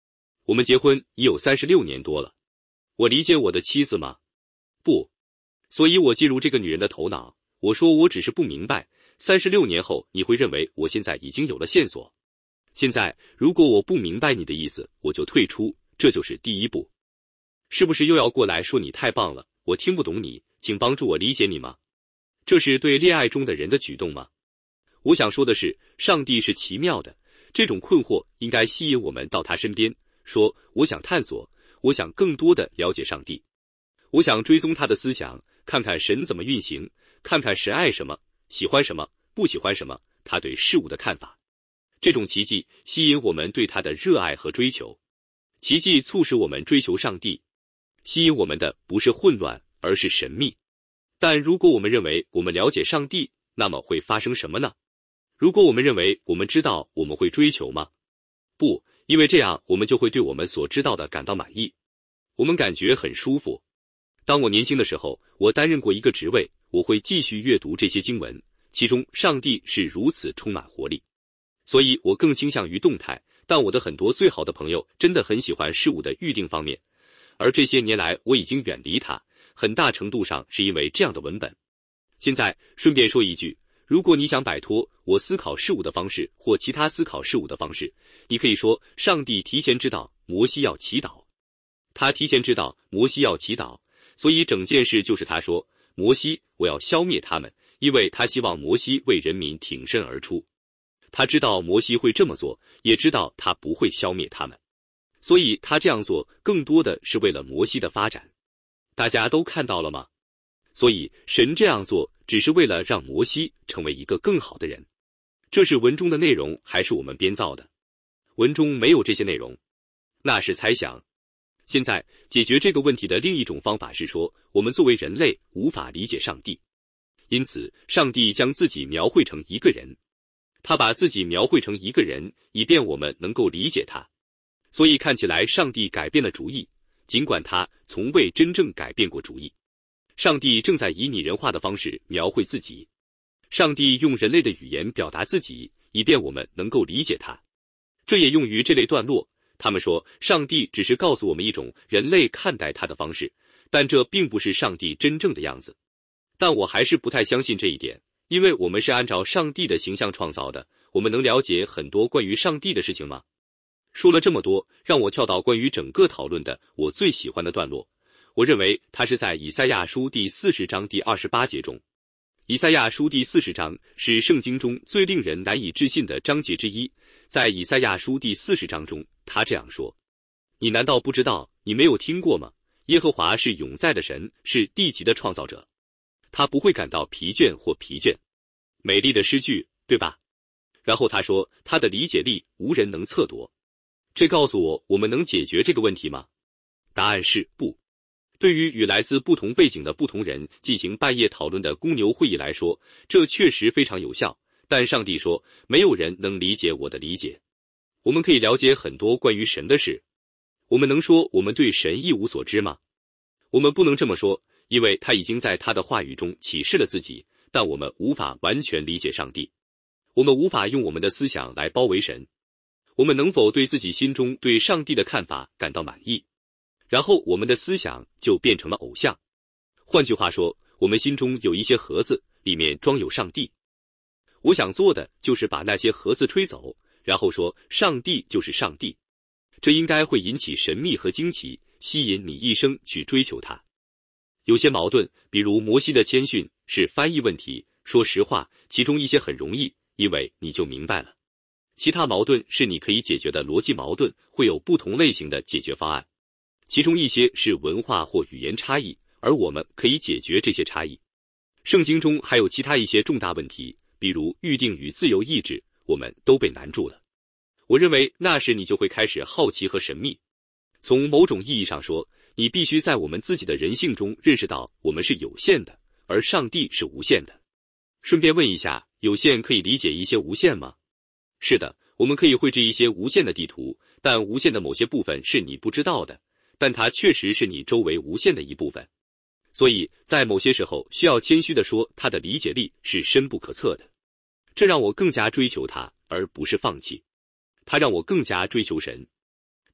我们结婚已有三十六年多了，我理解我的妻子吗？不。所以我进入这个女人的头脑，我说我只是不明白，三十六年后你会认为我现在已经有了线索。现在如果我不明白你的意思，我就退出，这就是第一步。是不是又要过来说你太棒了，我听不懂你，请帮助我理解你吗？这是对恋爱中的人的举动吗？我想说的是，上帝是奇妙的，这种困惑应该吸引我们到他身边，说我想探索，我想更多的了解上帝，我想追踪他的思想，看看神怎么运行，看看神爱什么，喜欢什么，不喜欢什么，他对事物的看法。这种奇迹吸引我们对他的热爱和追求，奇迹促使我们追求上帝，吸引我们的不是混乱，而是神秘。但如果我们认为我们了解上帝，那么会发生什么呢？如果我们认为我们知道，我们会追求吗？不，因为这样我们就会对我们所知道的感到满意，我们感觉很舒服。当我年轻的时候，我担任过一个职位，我会继续阅读这些经文，其中上帝是如此充满活力，所以我更倾向于动态。但我的很多最好的朋友真的很喜欢事物的预定方面，而这些年来我已经远离它，很大程度上是因为这样的文本。现在顺便说一句，如果你想摆脱我思考事物的方式或其他思考事物的方式，你可以说上帝提前知道摩西要祈祷，他提前知道摩西要祈祷，所以整件事就是他说，摩西，我要消灭他们，因为他希望摩西为人民挺身而出。他知道摩西会这么做，也知道他不会消灭他们，所以他这样做更多的是为了摩西的发展。大家都看到了吗？所以神这样做只是为了让摩西成为一个更好的人。这是文中的内容还是我们编造的？文中没有这些内容，那是猜想。现在解决这个问题的另一种方法是说，我们作为人类无法理解上帝，因此上帝将自己描绘成一个人，他把自己描绘成一个人，以便我们能够理解他。所以看起来上帝改变了主意，尽管他从未真正改变过主意。上帝正在以拟人化的方式描绘自己，上帝用人类的语言表达自己，以便我们能够理解他。这也用于这类段落。他们说上帝只是告诉我们一种人类看待他的方式，但这并不是上帝真正的样子。但我还是不太相信这一点，因为我们是按照上帝的形象创造的，我们能了解很多关于上帝的事情吗？说了这么多，让我跳到关于整个讨论的我最喜欢的段落。我认为它是在以赛亚书第四十章第二十八节中。以赛亚书第四十章是圣经中最令人难以置信的章节之一。在以赛亚书第四十章中，他这样说：你难道不知道，你没有听过吗？耶和华是永在的神，是地极的创造者，他不会感到疲倦或疲倦。美丽的诗句，对吧？然后他说，他的理解力无人能测度。这告诉我，我们能解决这个问题吗？答案是不。对于与来自不同背景的不同人进行半夜讨论的公牛会议来说，这确实非常有效。但上帝说，没有人能理解我的理解。我们可以了解很多关于神的事。我们能说我们对神一无所知吗？我们不能这么说，因为他已经在他的话语中启示了自己，但我们无法完全理解上帝。我们无法用我们的思想来包围神。我们能否对自己心中对上帝的看法感到满意？然后我们的思想就变成了偶像。换句话说，我们心中有一些盒子，里面装有上帝。我想做的就是把那些盒子吹走，然后说上帝就是上帝。这应该会引起神秘和惊奇，吸引你一生去追求它。有些矛盾，比如摩西的谦逊，是翻译问题。说实话，其中一些很容易，因为你就明白了。其他矛盾是你可以解决的逻辑矛盾，会有不同类型的解决方案。其中一些是文化或语言差异，而我们可以解决这些差异。圣经中还有其他一些重大问题，比如预定与自由意志，我们都被难住了。我认为那时你就会开始好奇和神秘。从某种意义上说，你必须在我们自己的人性中认识到我们是有限的，而上帝是无限的。顺便问一下，有限可以理解一些无限吗？是的，我们可以绘制一些无限的地图，但无限的某些部分是你不知道的，但它确实是你周围无限的一部分。所以在某些时候需要谦虚地说，它的理解力是深不可测的。这让我更加追求它，而不是放弃。它让我更加追求神。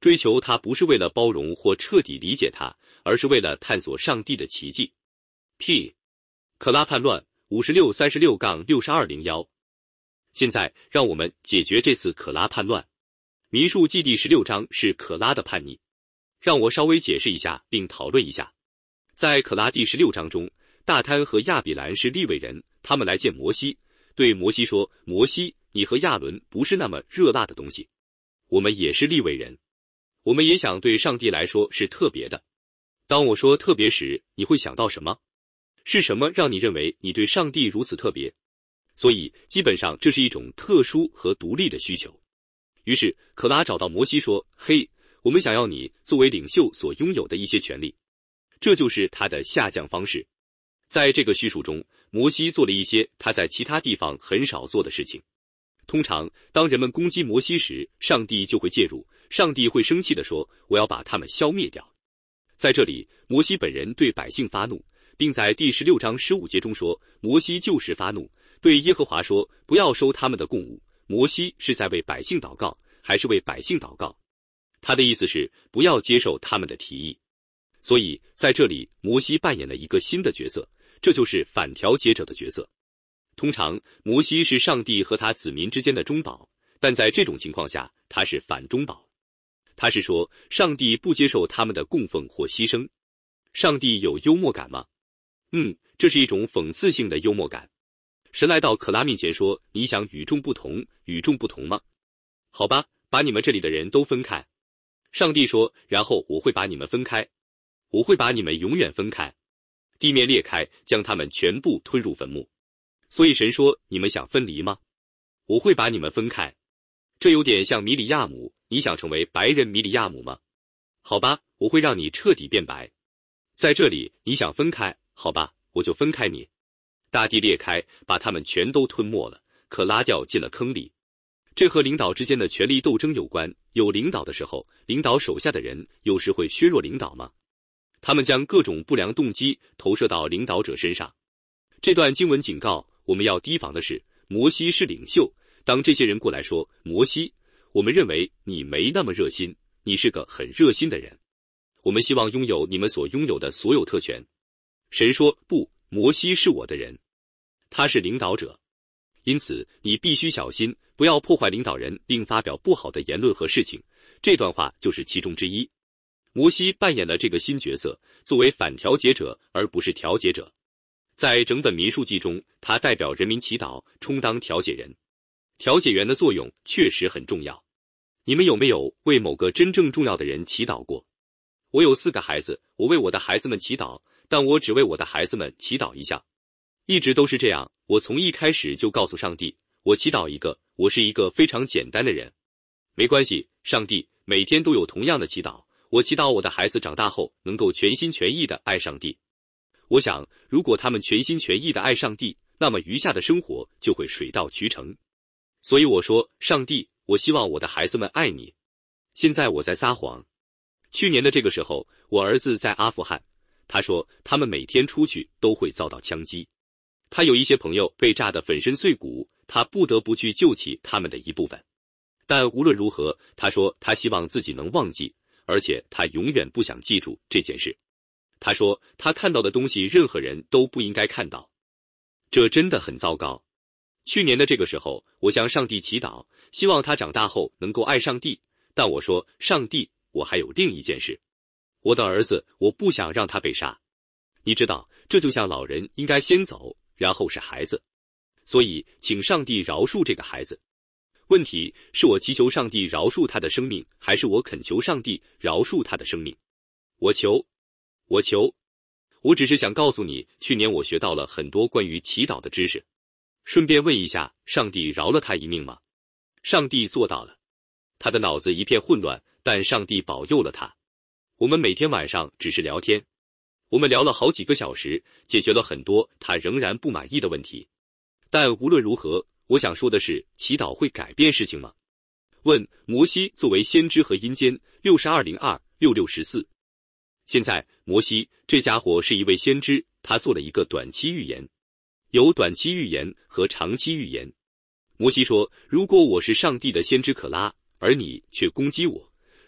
追求它不是为了包容或彻底理解它，而是为了探索上帝的奇迹。P. 可拉叛乱五十六三十六杠六十二零一。现在让我们解决这次可拉叛乱。民数记第十六章是可拉的叛逆，让我稍微解释一下并讨论一下。在可拉第十六章中，大贪和亚比兰是利未人，他们来见摩西，对摩西说：摩西，你和亚伦不是那么热辣的东西，我们也是利未人，我们也想对上帝来说是特别的。当我说特别时，你会想到什么？是什么让你认为你对上帝如此特别？所以基本上这是一种特殊和独立的需求。于是可拉找到摩西说：嘿，我们想要你作为领袖所拥有的一些权利。这就是他的下降方式。在这个叙述中，摩西做了一些他在其他地方很少做的事情。通常当人们攻击摩西时，上帝就会介入，上帝会生气地说：我要把他们消灭掉。在这里，摩西本人对百姓发怒，并在第十六章十五节中说，摩西就是发怒，对耶和华说，不要收他们的供物。摩西是在为百姓祷告，还是为百姓祷告？他的意思是不要接受他们的提议。所以在这里，摩西扮演了一个新的角色，这就是反调解者的角色。通常摩西是上帝和他子民之间的中保，但在这种情况下，他是反中保。他是说上帝不接受他们的供奉或牺牲。上帝有幽默感吗？嗯，这是一种讽刺性的幽默感。神来到可拉面前说，你想与众不同，与众不同吗？好吧，把你们这里的人都分开。上帝说，然后我会把你们分开，我会把你们永远分开，地面裂开，将他们全部吞入坟墓。所以神说，你们想分离吗？我会把你们分开。这有点像米里亚姆，你想成为白人米里亚姆吗？好吧，我会让你彻底变白。在这里，你想分开，好吧，我就分开你。大地裂开，把他们全都吞没了，可拉掉进了坑里。这和领导之间的权力斗争有关。有领导的时候，领导手下的人有时会削弱领导吗？他们将各种不良动机投射到领导者身上。这段经文警告我们要提防的是，摩西是领袖，当这些人过来说，摩西，我们认为你没那么热心，你是个很热心的人，我们希望拥有你们所拥有的所有特权。神说，不，摩西是我的人，他是领导者，因此你必须小心，不要破坏领导人并发表不好的言论和事情。这段话就是其中之一。摩西扮演了这个新角色，作为反调解者而不是调解者。在整本民数记中，他代表人民祈祷，充当调解人。调解员的作用确实很重要。你们有没有为某个真正重要的人祈祷过？我有四个孩子，我为我的孩子们祈祷，但我只为我的孩子们祈祷一项。一直都是这样，我从一开始就告诉上帝，我祈祷一个，我是一个非常简单的人。没关系，上帝，每天都有同样的祈祷，我祈祷我的孩子长大后能够全心全意地爱上帝。我想，如果他们全心全意地爱上帝，那么余下的生活就会水到渠成。所以我说，上帝，我希望我的孩子们爱你。现在我在撒谎。去年的这个时候，我儿子在阿富汗，他说他们每天出去都会遭到枪击，他有一些朋友被炸得粉身碎骨，他不得不去救起他们的一部分。但无论如何，他说他希望自己能忘记，而且他永远不想记住这件事。他说他看到的东西任何人都不应该看到，这真的很糟糕。去年的这个时候，我向上帝祈祷，希望他长大后能够爱上帝，但我说，上帝，我还有另一件事，我的儿子，我不想让他被杀。你知道，这就像老人应该先走，然后是孩子，所以请上帝饶恕这个孩子。问题是我祈求上帝饶恕他的生命，还是我恳求上帝饶恕他的生命？我求，我求，我只是想告诉你，去年我学到了很多关于祈祷的知识。顺便问一下，上帝饶了他一命吗？上帝做到了。他的脑子一片混乱，但上帝保佑了他。我们每天晚上只是聊天，我们聊了好几个小时，解决了很多他仍然不满意的问题。但无论如何，我想说的是，祈祷会改变事情吗？问摩西作为先知和阴间六十二零二六六十四。现在摩西这家伙是一位先知，他做了一个短期预言。有短期预言和长期预言。摩西说，如果我是上帝的先知可拉，而你却攻击我，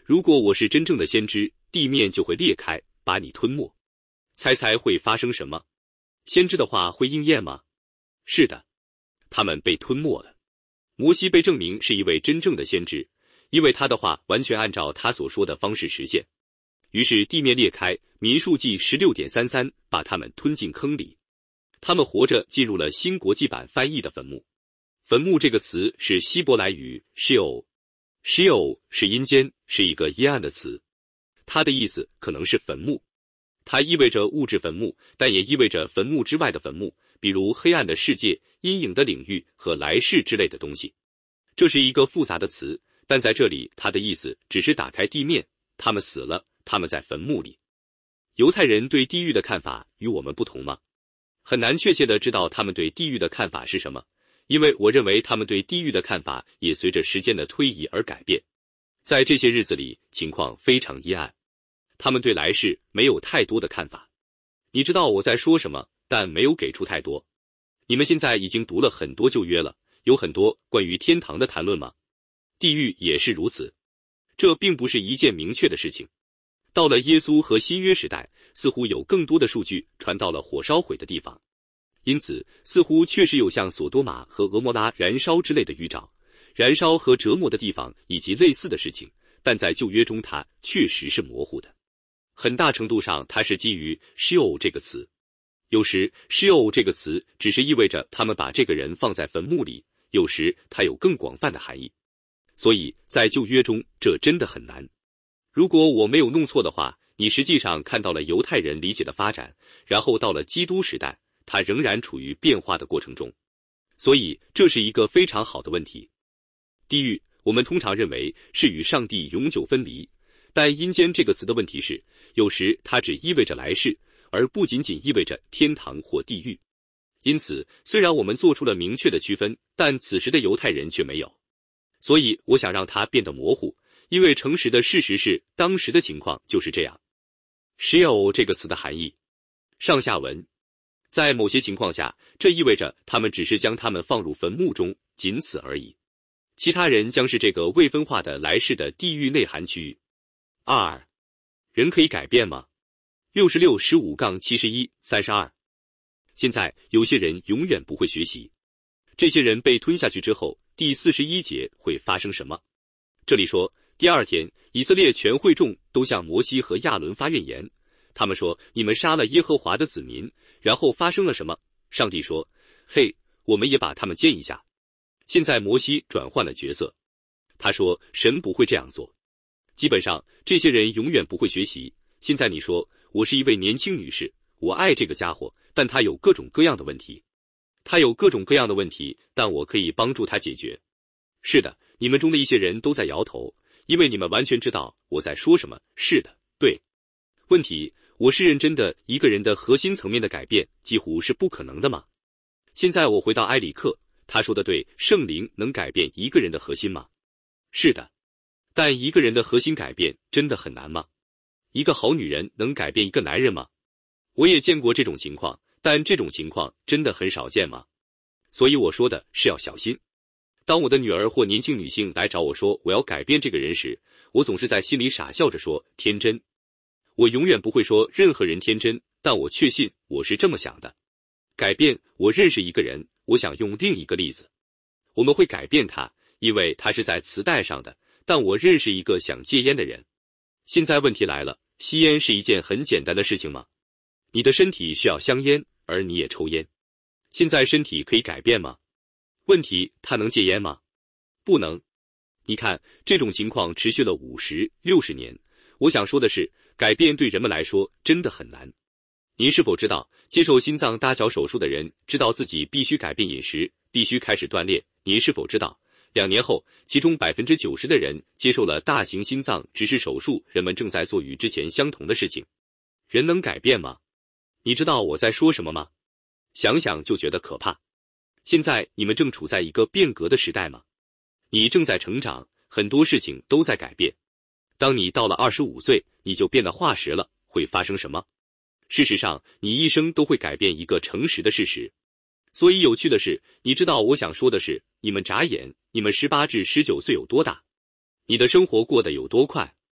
如果我是真正的先知，地面就会裂开，把你吞没。猜猜会发生什么？先知的话会应验吗？是的，他们被吞没了。摩西被证明是一位真正的先知，因为他的话完全按照他所说的方式实现。于是地面裂开，民数记 十六点三三 把他们吞进坑里。他们活着进入了新国际版翻译的坟墓。坟墓这个词是希伯来语 Sheol， Sheol 是阴间，是一个阴暗的词。它的意思可能是坟墓，它意味着物质坟墓，但也意味着坟墓之外的坟墓，比如黑暗的世界、阴影的领域和来世之类的东西。这是一个复杂的词，但在这里它的意思只是打开地面，他们死了，他们在坟墓里。犹太人对地狱的看法与我们不同吗？很难确切地知道他们对地狱的看法是什么，因为我认为他们对地狱的看法也随着时间的推移而改变。在这些日子里，情况非常阴暗，他们对来世没有太多的看法。你知道我在说什么，但没有给出太多。你们现在已经读了很多旧约了，有很多关于天堂的谈论吗？地狱也是如此。这并不是一件明确的事情。到了耶稣和新约时代，似乎有更多的数据传到了火烧毁的地方，因此似乎确实有像索多玛和俄摩拉燃烧之类的预兆，燃烧和折磨的地方以及类似的事情，但在旧约中它确实是模糊的。很大程度上它是基于 Sheol 这个词。有时 Sheol 这个词只是意味着他们把这个人放在坟墓里，有时它有更广泛的含义。所以在旧约中这真的很难。如果我没有弄错的话，你实际上看到了犹太人理解的发展，然后到了基督时代，它仍然处于变化的过程中。所以这是一个非常好的问题。地狱，我们通常认为是与上帝永久分离，但阴间这个词的问题是，有时它只意味着来世，而不仅仅意味着天堂或地狱。因此，虽然我们做出了明确的区分，但此时的犹太人却没有。所以我想让它变得模糊，因为诚实的事实是，当时的情况就是这样。Sheol 这个词的含义，上下文。在某些情况下，这意味着他们只是将他们放入坟墓中，仅此而已。其他人将是这个未分化的来世的地狱内涵区域。二，人可以改变吗？六十六 十五 七十一 三十二。现在有些人永远不会学习，这些人被吞下去之后，第四十一节会发生什么？这里说，第二天，以色列全会众都向摩西和亚伦发怨言。他们说，你们杀了耶和华的子民，然后发生了什么？上帝说，嘿，我们也把他们歼一下。现在摩西转换了角色，他说，神不会这样做。基本上，这些人永远不会学习。现在你说，我是一位年轻女士，我爱这个家伙，但他有各种各样的问题。他有各种各样的问题，但我可以帮助他解决。是的，你们中的一些人都在摇头，因为你们完全知道我在说什么。是的，对。问题，我是认真的，一个人的核心层面的改变几乎是不可能的吗？现在我回到埃里克，他说的对，圣灵能改变一个人的核心吗？是的。但一个人的核心改变真的很难吗？一个好女人能改变一个男人吗？我也见过这种情况，但这种情况真的很少见吗？所以我说的是要小心。当我的女儿或年轻女性来找我说我要改变这个人时，我总是在心里傻笑着说，天真。我永远不会说任何人天真，但我确信我是这么想的。改变，我认识一个人，我想用另一个例子。我们会改变他，因为他是在磁带上的，但我认识一个想戒烟的人。现在问题来了，吸烟是一件很简单的事情吗？你的身体需要香烟，而你也抽烟。现在身体可以改变吗？问题，他能戒烟吗？不能。你看，这种情况持续了五十、六十年。我想说的是，改变对人们来说真的很难。您是否知道，接受心脏搭桥手术的人知道自己必须改变饮食，必须开始锻炼？您是否知道，两年后，其中 百分之九十 的人接受了大型心脏植植手术？人们正在做与之前相同的事情。人能改变吗？你知道我在说什么吗？想想就觉得可怕。现在你们正处在一个变革的时代吗？你正在成长，很多事情都在改变。当你到了二十五岁，你就变得化石了，会发生什么？事实上，你一生都会改变一个诚实的事实。所以有趣的是，你知道我想说的是，你们眨眼，你们十八至十九岁有多大？你的生活过得有多快？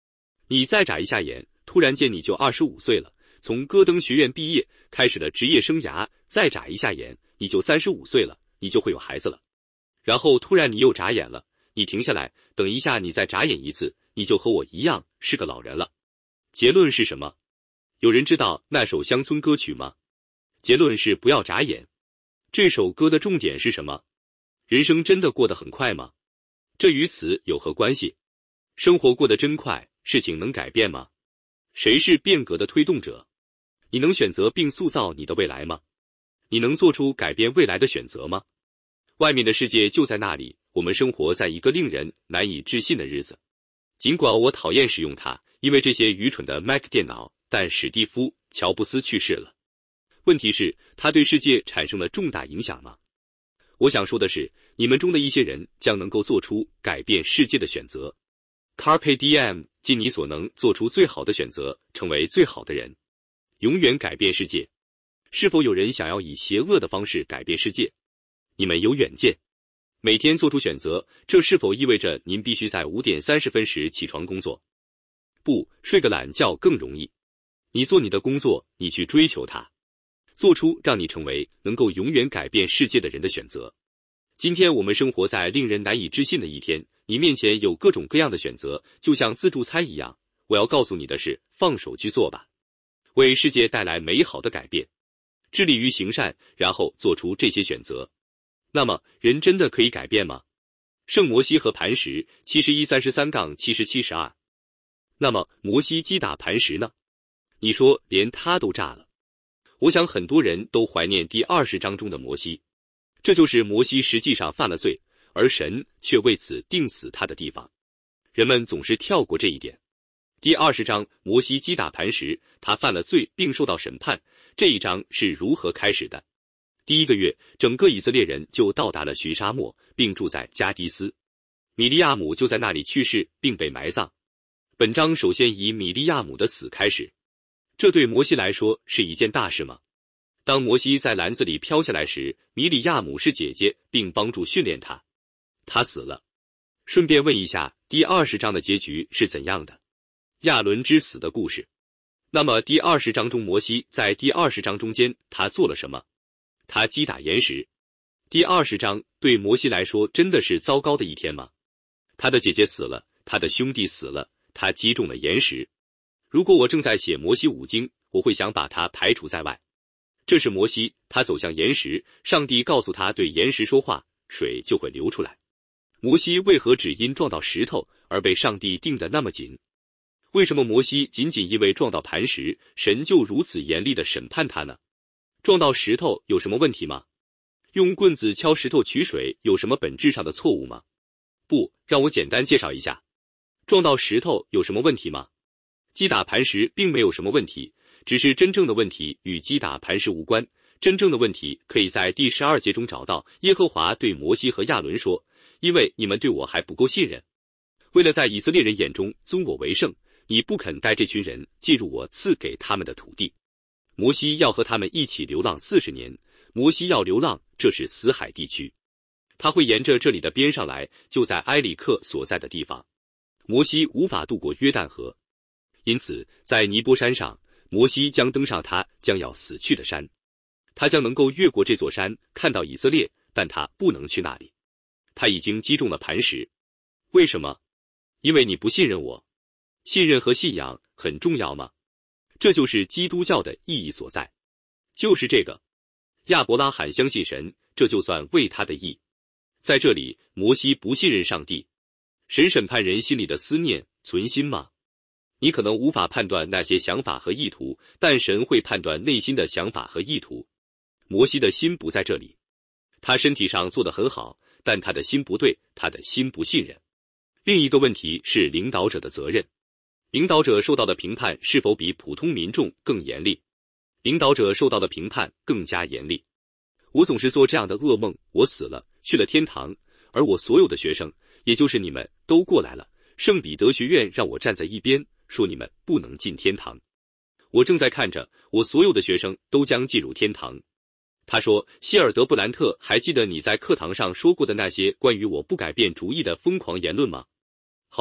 你再眨一下眼，突然间你就二十五岁了，从戈登学院毕业，开始了职业生涯，再眨一下眼，你就三十五岁了，你就会有孩子了。然后突然你又眨眼了，你停下来，等一下你再眨眼一次，你就和我一样是个老人了。结论是什么？有人知道那首乡村歌曲吗？结论是不要眨眼。这首歌的重点是什么？人生真的过得很快吗？这与此有何关系？生活过得真快，事情能改变吗？谁是变革的推动者？你能选择并塑造你的未来吗？你能做出改变未来的选择吗？外面的世界就在那里，我们生活在一个令人难以置信的日子。尽管我讨厌使用它，因为这些愚蠢的 Mac 电脑，但史蒂夫·乔布斯去世了。问题是，他对世界产生了重大影响吗？我想说的是，你们中的一些人将能够做出改变世界的选择。Carpe diem， 尽你所能做出最好的选择，成为最好的人，永远改变世界。是否有人想要以邪恶的方式改变世界？你们有远见，每天做出选择，这是否意味着您必须在五点三十分时起床工作？不，睡个懒觉更容易。你做你的工作，你去追求它，做出让你成为能够永远改变世界的人的选择。今天我们生活在令人难以置信的一天，你面前有各种各样的选择，就像自助餐一样。我要告诉你的是，放手去做吧，为世界带来美好的改变，致力于行善，然后做出这些选择。那么，人真的可以改变吗？圣摩西和磐石，七十一三十三杠七十七十二。那么，摩西击打磐石呢？你说连他都炸了。我想很多人都怀念第二十章中的摩西，这就是摩西实际上犯了罪，而神却为此定死他的地方。人们总是跳过这一点。第二十章，摩西击打磐石，他犯了罪并受到审判。这一章是如何开始的？第一个月，整个以色列人就到达了徐沙漠，并住在加迪斯。米利亚姆就在那里去世，并被埋葬。本章首先以米利亚姆的死开始。这对摩西来说是一件大事吗？当摩西在篮子里飘下来时，米利亚姆是姐姐，并帮助训练他。他死了。顺便问一下，第二十章的结局是怎样的？亚伦之死的故事。那么第二十章中摩西在第二十章中间他做了什么？他击打岩石。第二十章对摩西来说真的是糟糕的一天吗？他的姐姐死了，他的兄弟死了，他击中了岩石。如果我正在写摩西五经，我会想把他排除在外。这是摩西，他走向岩石，上帝告诉他对岩石说话，水就会流出来。摩西为何只因撞到石头而被上帝定得那么紧？为什么摩西仅仅因为撞到磐石，神就如此严厉地审判他呢？撞到石头有什么问题吗？用棍子敲石头取水有什么本质上的错误吗？不，让我简单介绍一下。撞到石头有什么问题吗？击打磐石并没有什么问题，只是真正的问题与击打磐石无关。真正的问题可以在第十二节中找到。耶和华对摩西和亚伦说，因为你们对我还不够信任，为了在以色列人眼中尊我为圣，你不肯带这群人进入我赐给他们的土地。摩西要和他们一起流浪四十年，摩西要流浪，这是死海地区，他会沿着这里的边上来，就在埃里克所在的地方。摩西无法渡过约旦河，因此在尼波山上，摩西将登上他将要死去的山，他将能够越过这座山看到以色列，但他不能去那里。他已经击中了磐石。为什么？因为你不信任我。信任和信仰很重要吗？这就是基督教的意义所在，就是这个。亚伯拉罕相信神，这就算为他的义。在这里，摩西不信任上帝。神审判人心里的思念存心吗？你可能无法判断那些想法和意图，但神会判断内心的想法和意图。摩西的心不在这里，他身体上做得很好，但他的心不对，他的心不信任。另一个问题是领导者的责任。领导者受到的评判是否比普通民众更严厉？领导者受到的评判更加严厉。我总是做这样的噩梦，我死了，去了天堂，而我所有的学生，也就是你们，都过来了。圣彼得学院让我站在一边，说你们不能进天堂。我正在看着，我所有的学生都将进入天堂。他说，希尔德布兰特，还记得你在课堂上说过的那些关于我不改变主意的疯狂言论吗？好吧，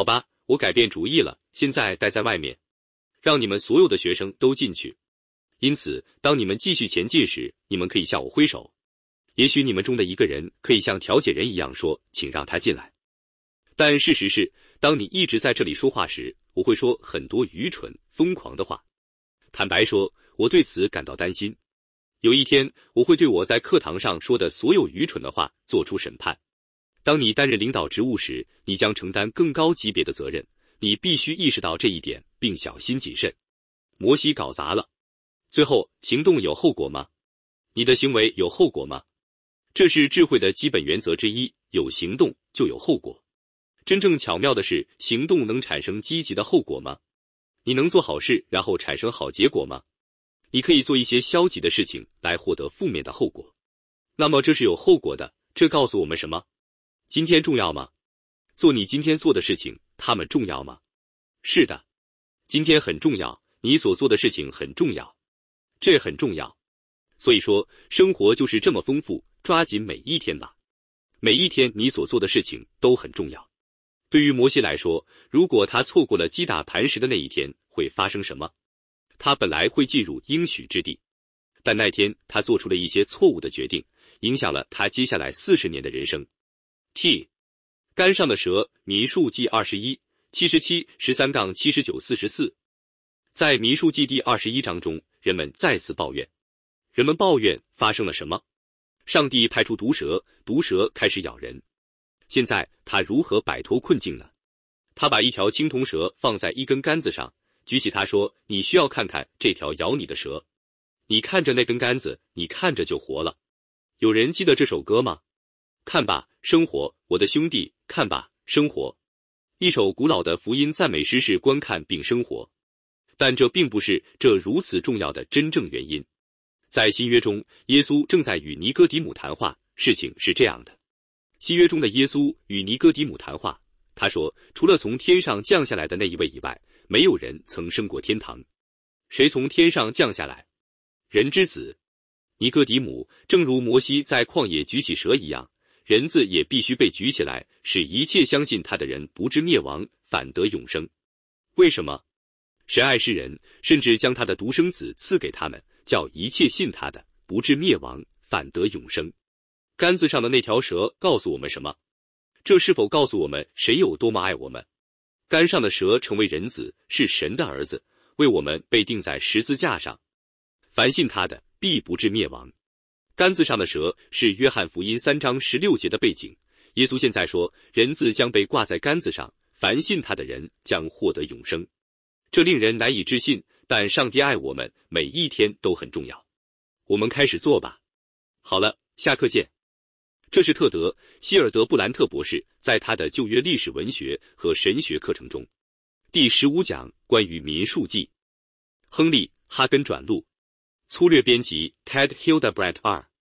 我改变主意了，现在待在外面，让你们所有的学生都进去。因此，当你们继续前进时，你们可以向我挥手。也许你们中的一个人可以像调解人一样说，请让他进来。但事实是，当你一直在这里说话时，我会说很多愚蠢、疯狂的话。坦白说，我对此感到担心。有一天，我会对我在课堂上说的所有愚蠢的话做出审判。当你担任领导职务时，你将承担更高级别的责任，你必须意识到这一点，并小心谨慎。摩西搞砸了。最后，行动有后果吗？你的行为有后果吗？这是智慧的基本原则之一，有行动就有后果。真正巧妙的是，行动能产生积极的后果吗？你能做好事然后产生好结果吗？你可以做一些消极的事情来获得负面的后果。那么这是有后果的，这告诉我们什么？今天重要吗？做你今天做的事情，它们重要吗？是的，今天很重要，你所做的事情很重要。这很重要。所以说，生活就是这么丰富，抓紧每一天吧。每一天你所做的事情都很重要。对于摩西来说，如果他错过了击打磐石的那一天，会发生什么？他本来会进入应许之地，但那天他做出了一些错误的决定，影响了他接下来四十年的人生。T 杆上的蛇，民数记二十一七十七十三杠七十九四十四。在民数记第二十一章中，人们再次抱怨。人们抱怨发生了什么？上帝派出毒蛇，毒蛇开始咬人。现在他如何摆脱困境呢？他把一条青铜蛇放在一根杆子上，举起它说：“你需要看看这条咬你的蛇。你看着那根杆子，你看着就活了。”有人记得这首歌吗？看吧，生活，我的兄弟，看吧，生活。一首古老的福音赞美诗是观看并生活。但这并不是这如此重要的真正原因。在新约中，耶稣正在与尼哥底母谈话，事情是这样的。新约中的耶稣与尼哥底母谈话，他说，除了从天上降下来的那一位以外，没有人曾升过天堂。谁从天上降下来？人之子。尼哥底母，正如摩西在旷野举起蛇一样，人子也必须被举起来，使一切相信他的人不至灭亡，反得永生。为什么？神爱世人，甚至将他的独生子赐给他们，叫一切信他的不至灭亡，反得永生。杆子上的那条蛇告诉我们什么？这是否告诉我们谁有多么爱我们？杆上的蛇成为人子，是神的儿子，为我们被钉在十字架上。凡信他的必不至灭亡。杆子上的蛇是约翰福音三章十六节的背景。耶稣现在说，人子将被挂在杆子上，凡信他的人将获得永生。这令人难以置信，但上帝爱我们，每一天都很重要。我们开始做吧。好了，下课见。这是特德·希尔德布兰特博士在他的旧约历史文学和神学课程中第十五讲关于民数记。亨利·哈根转录，粗略编辑 Ted Hildebrandt 二。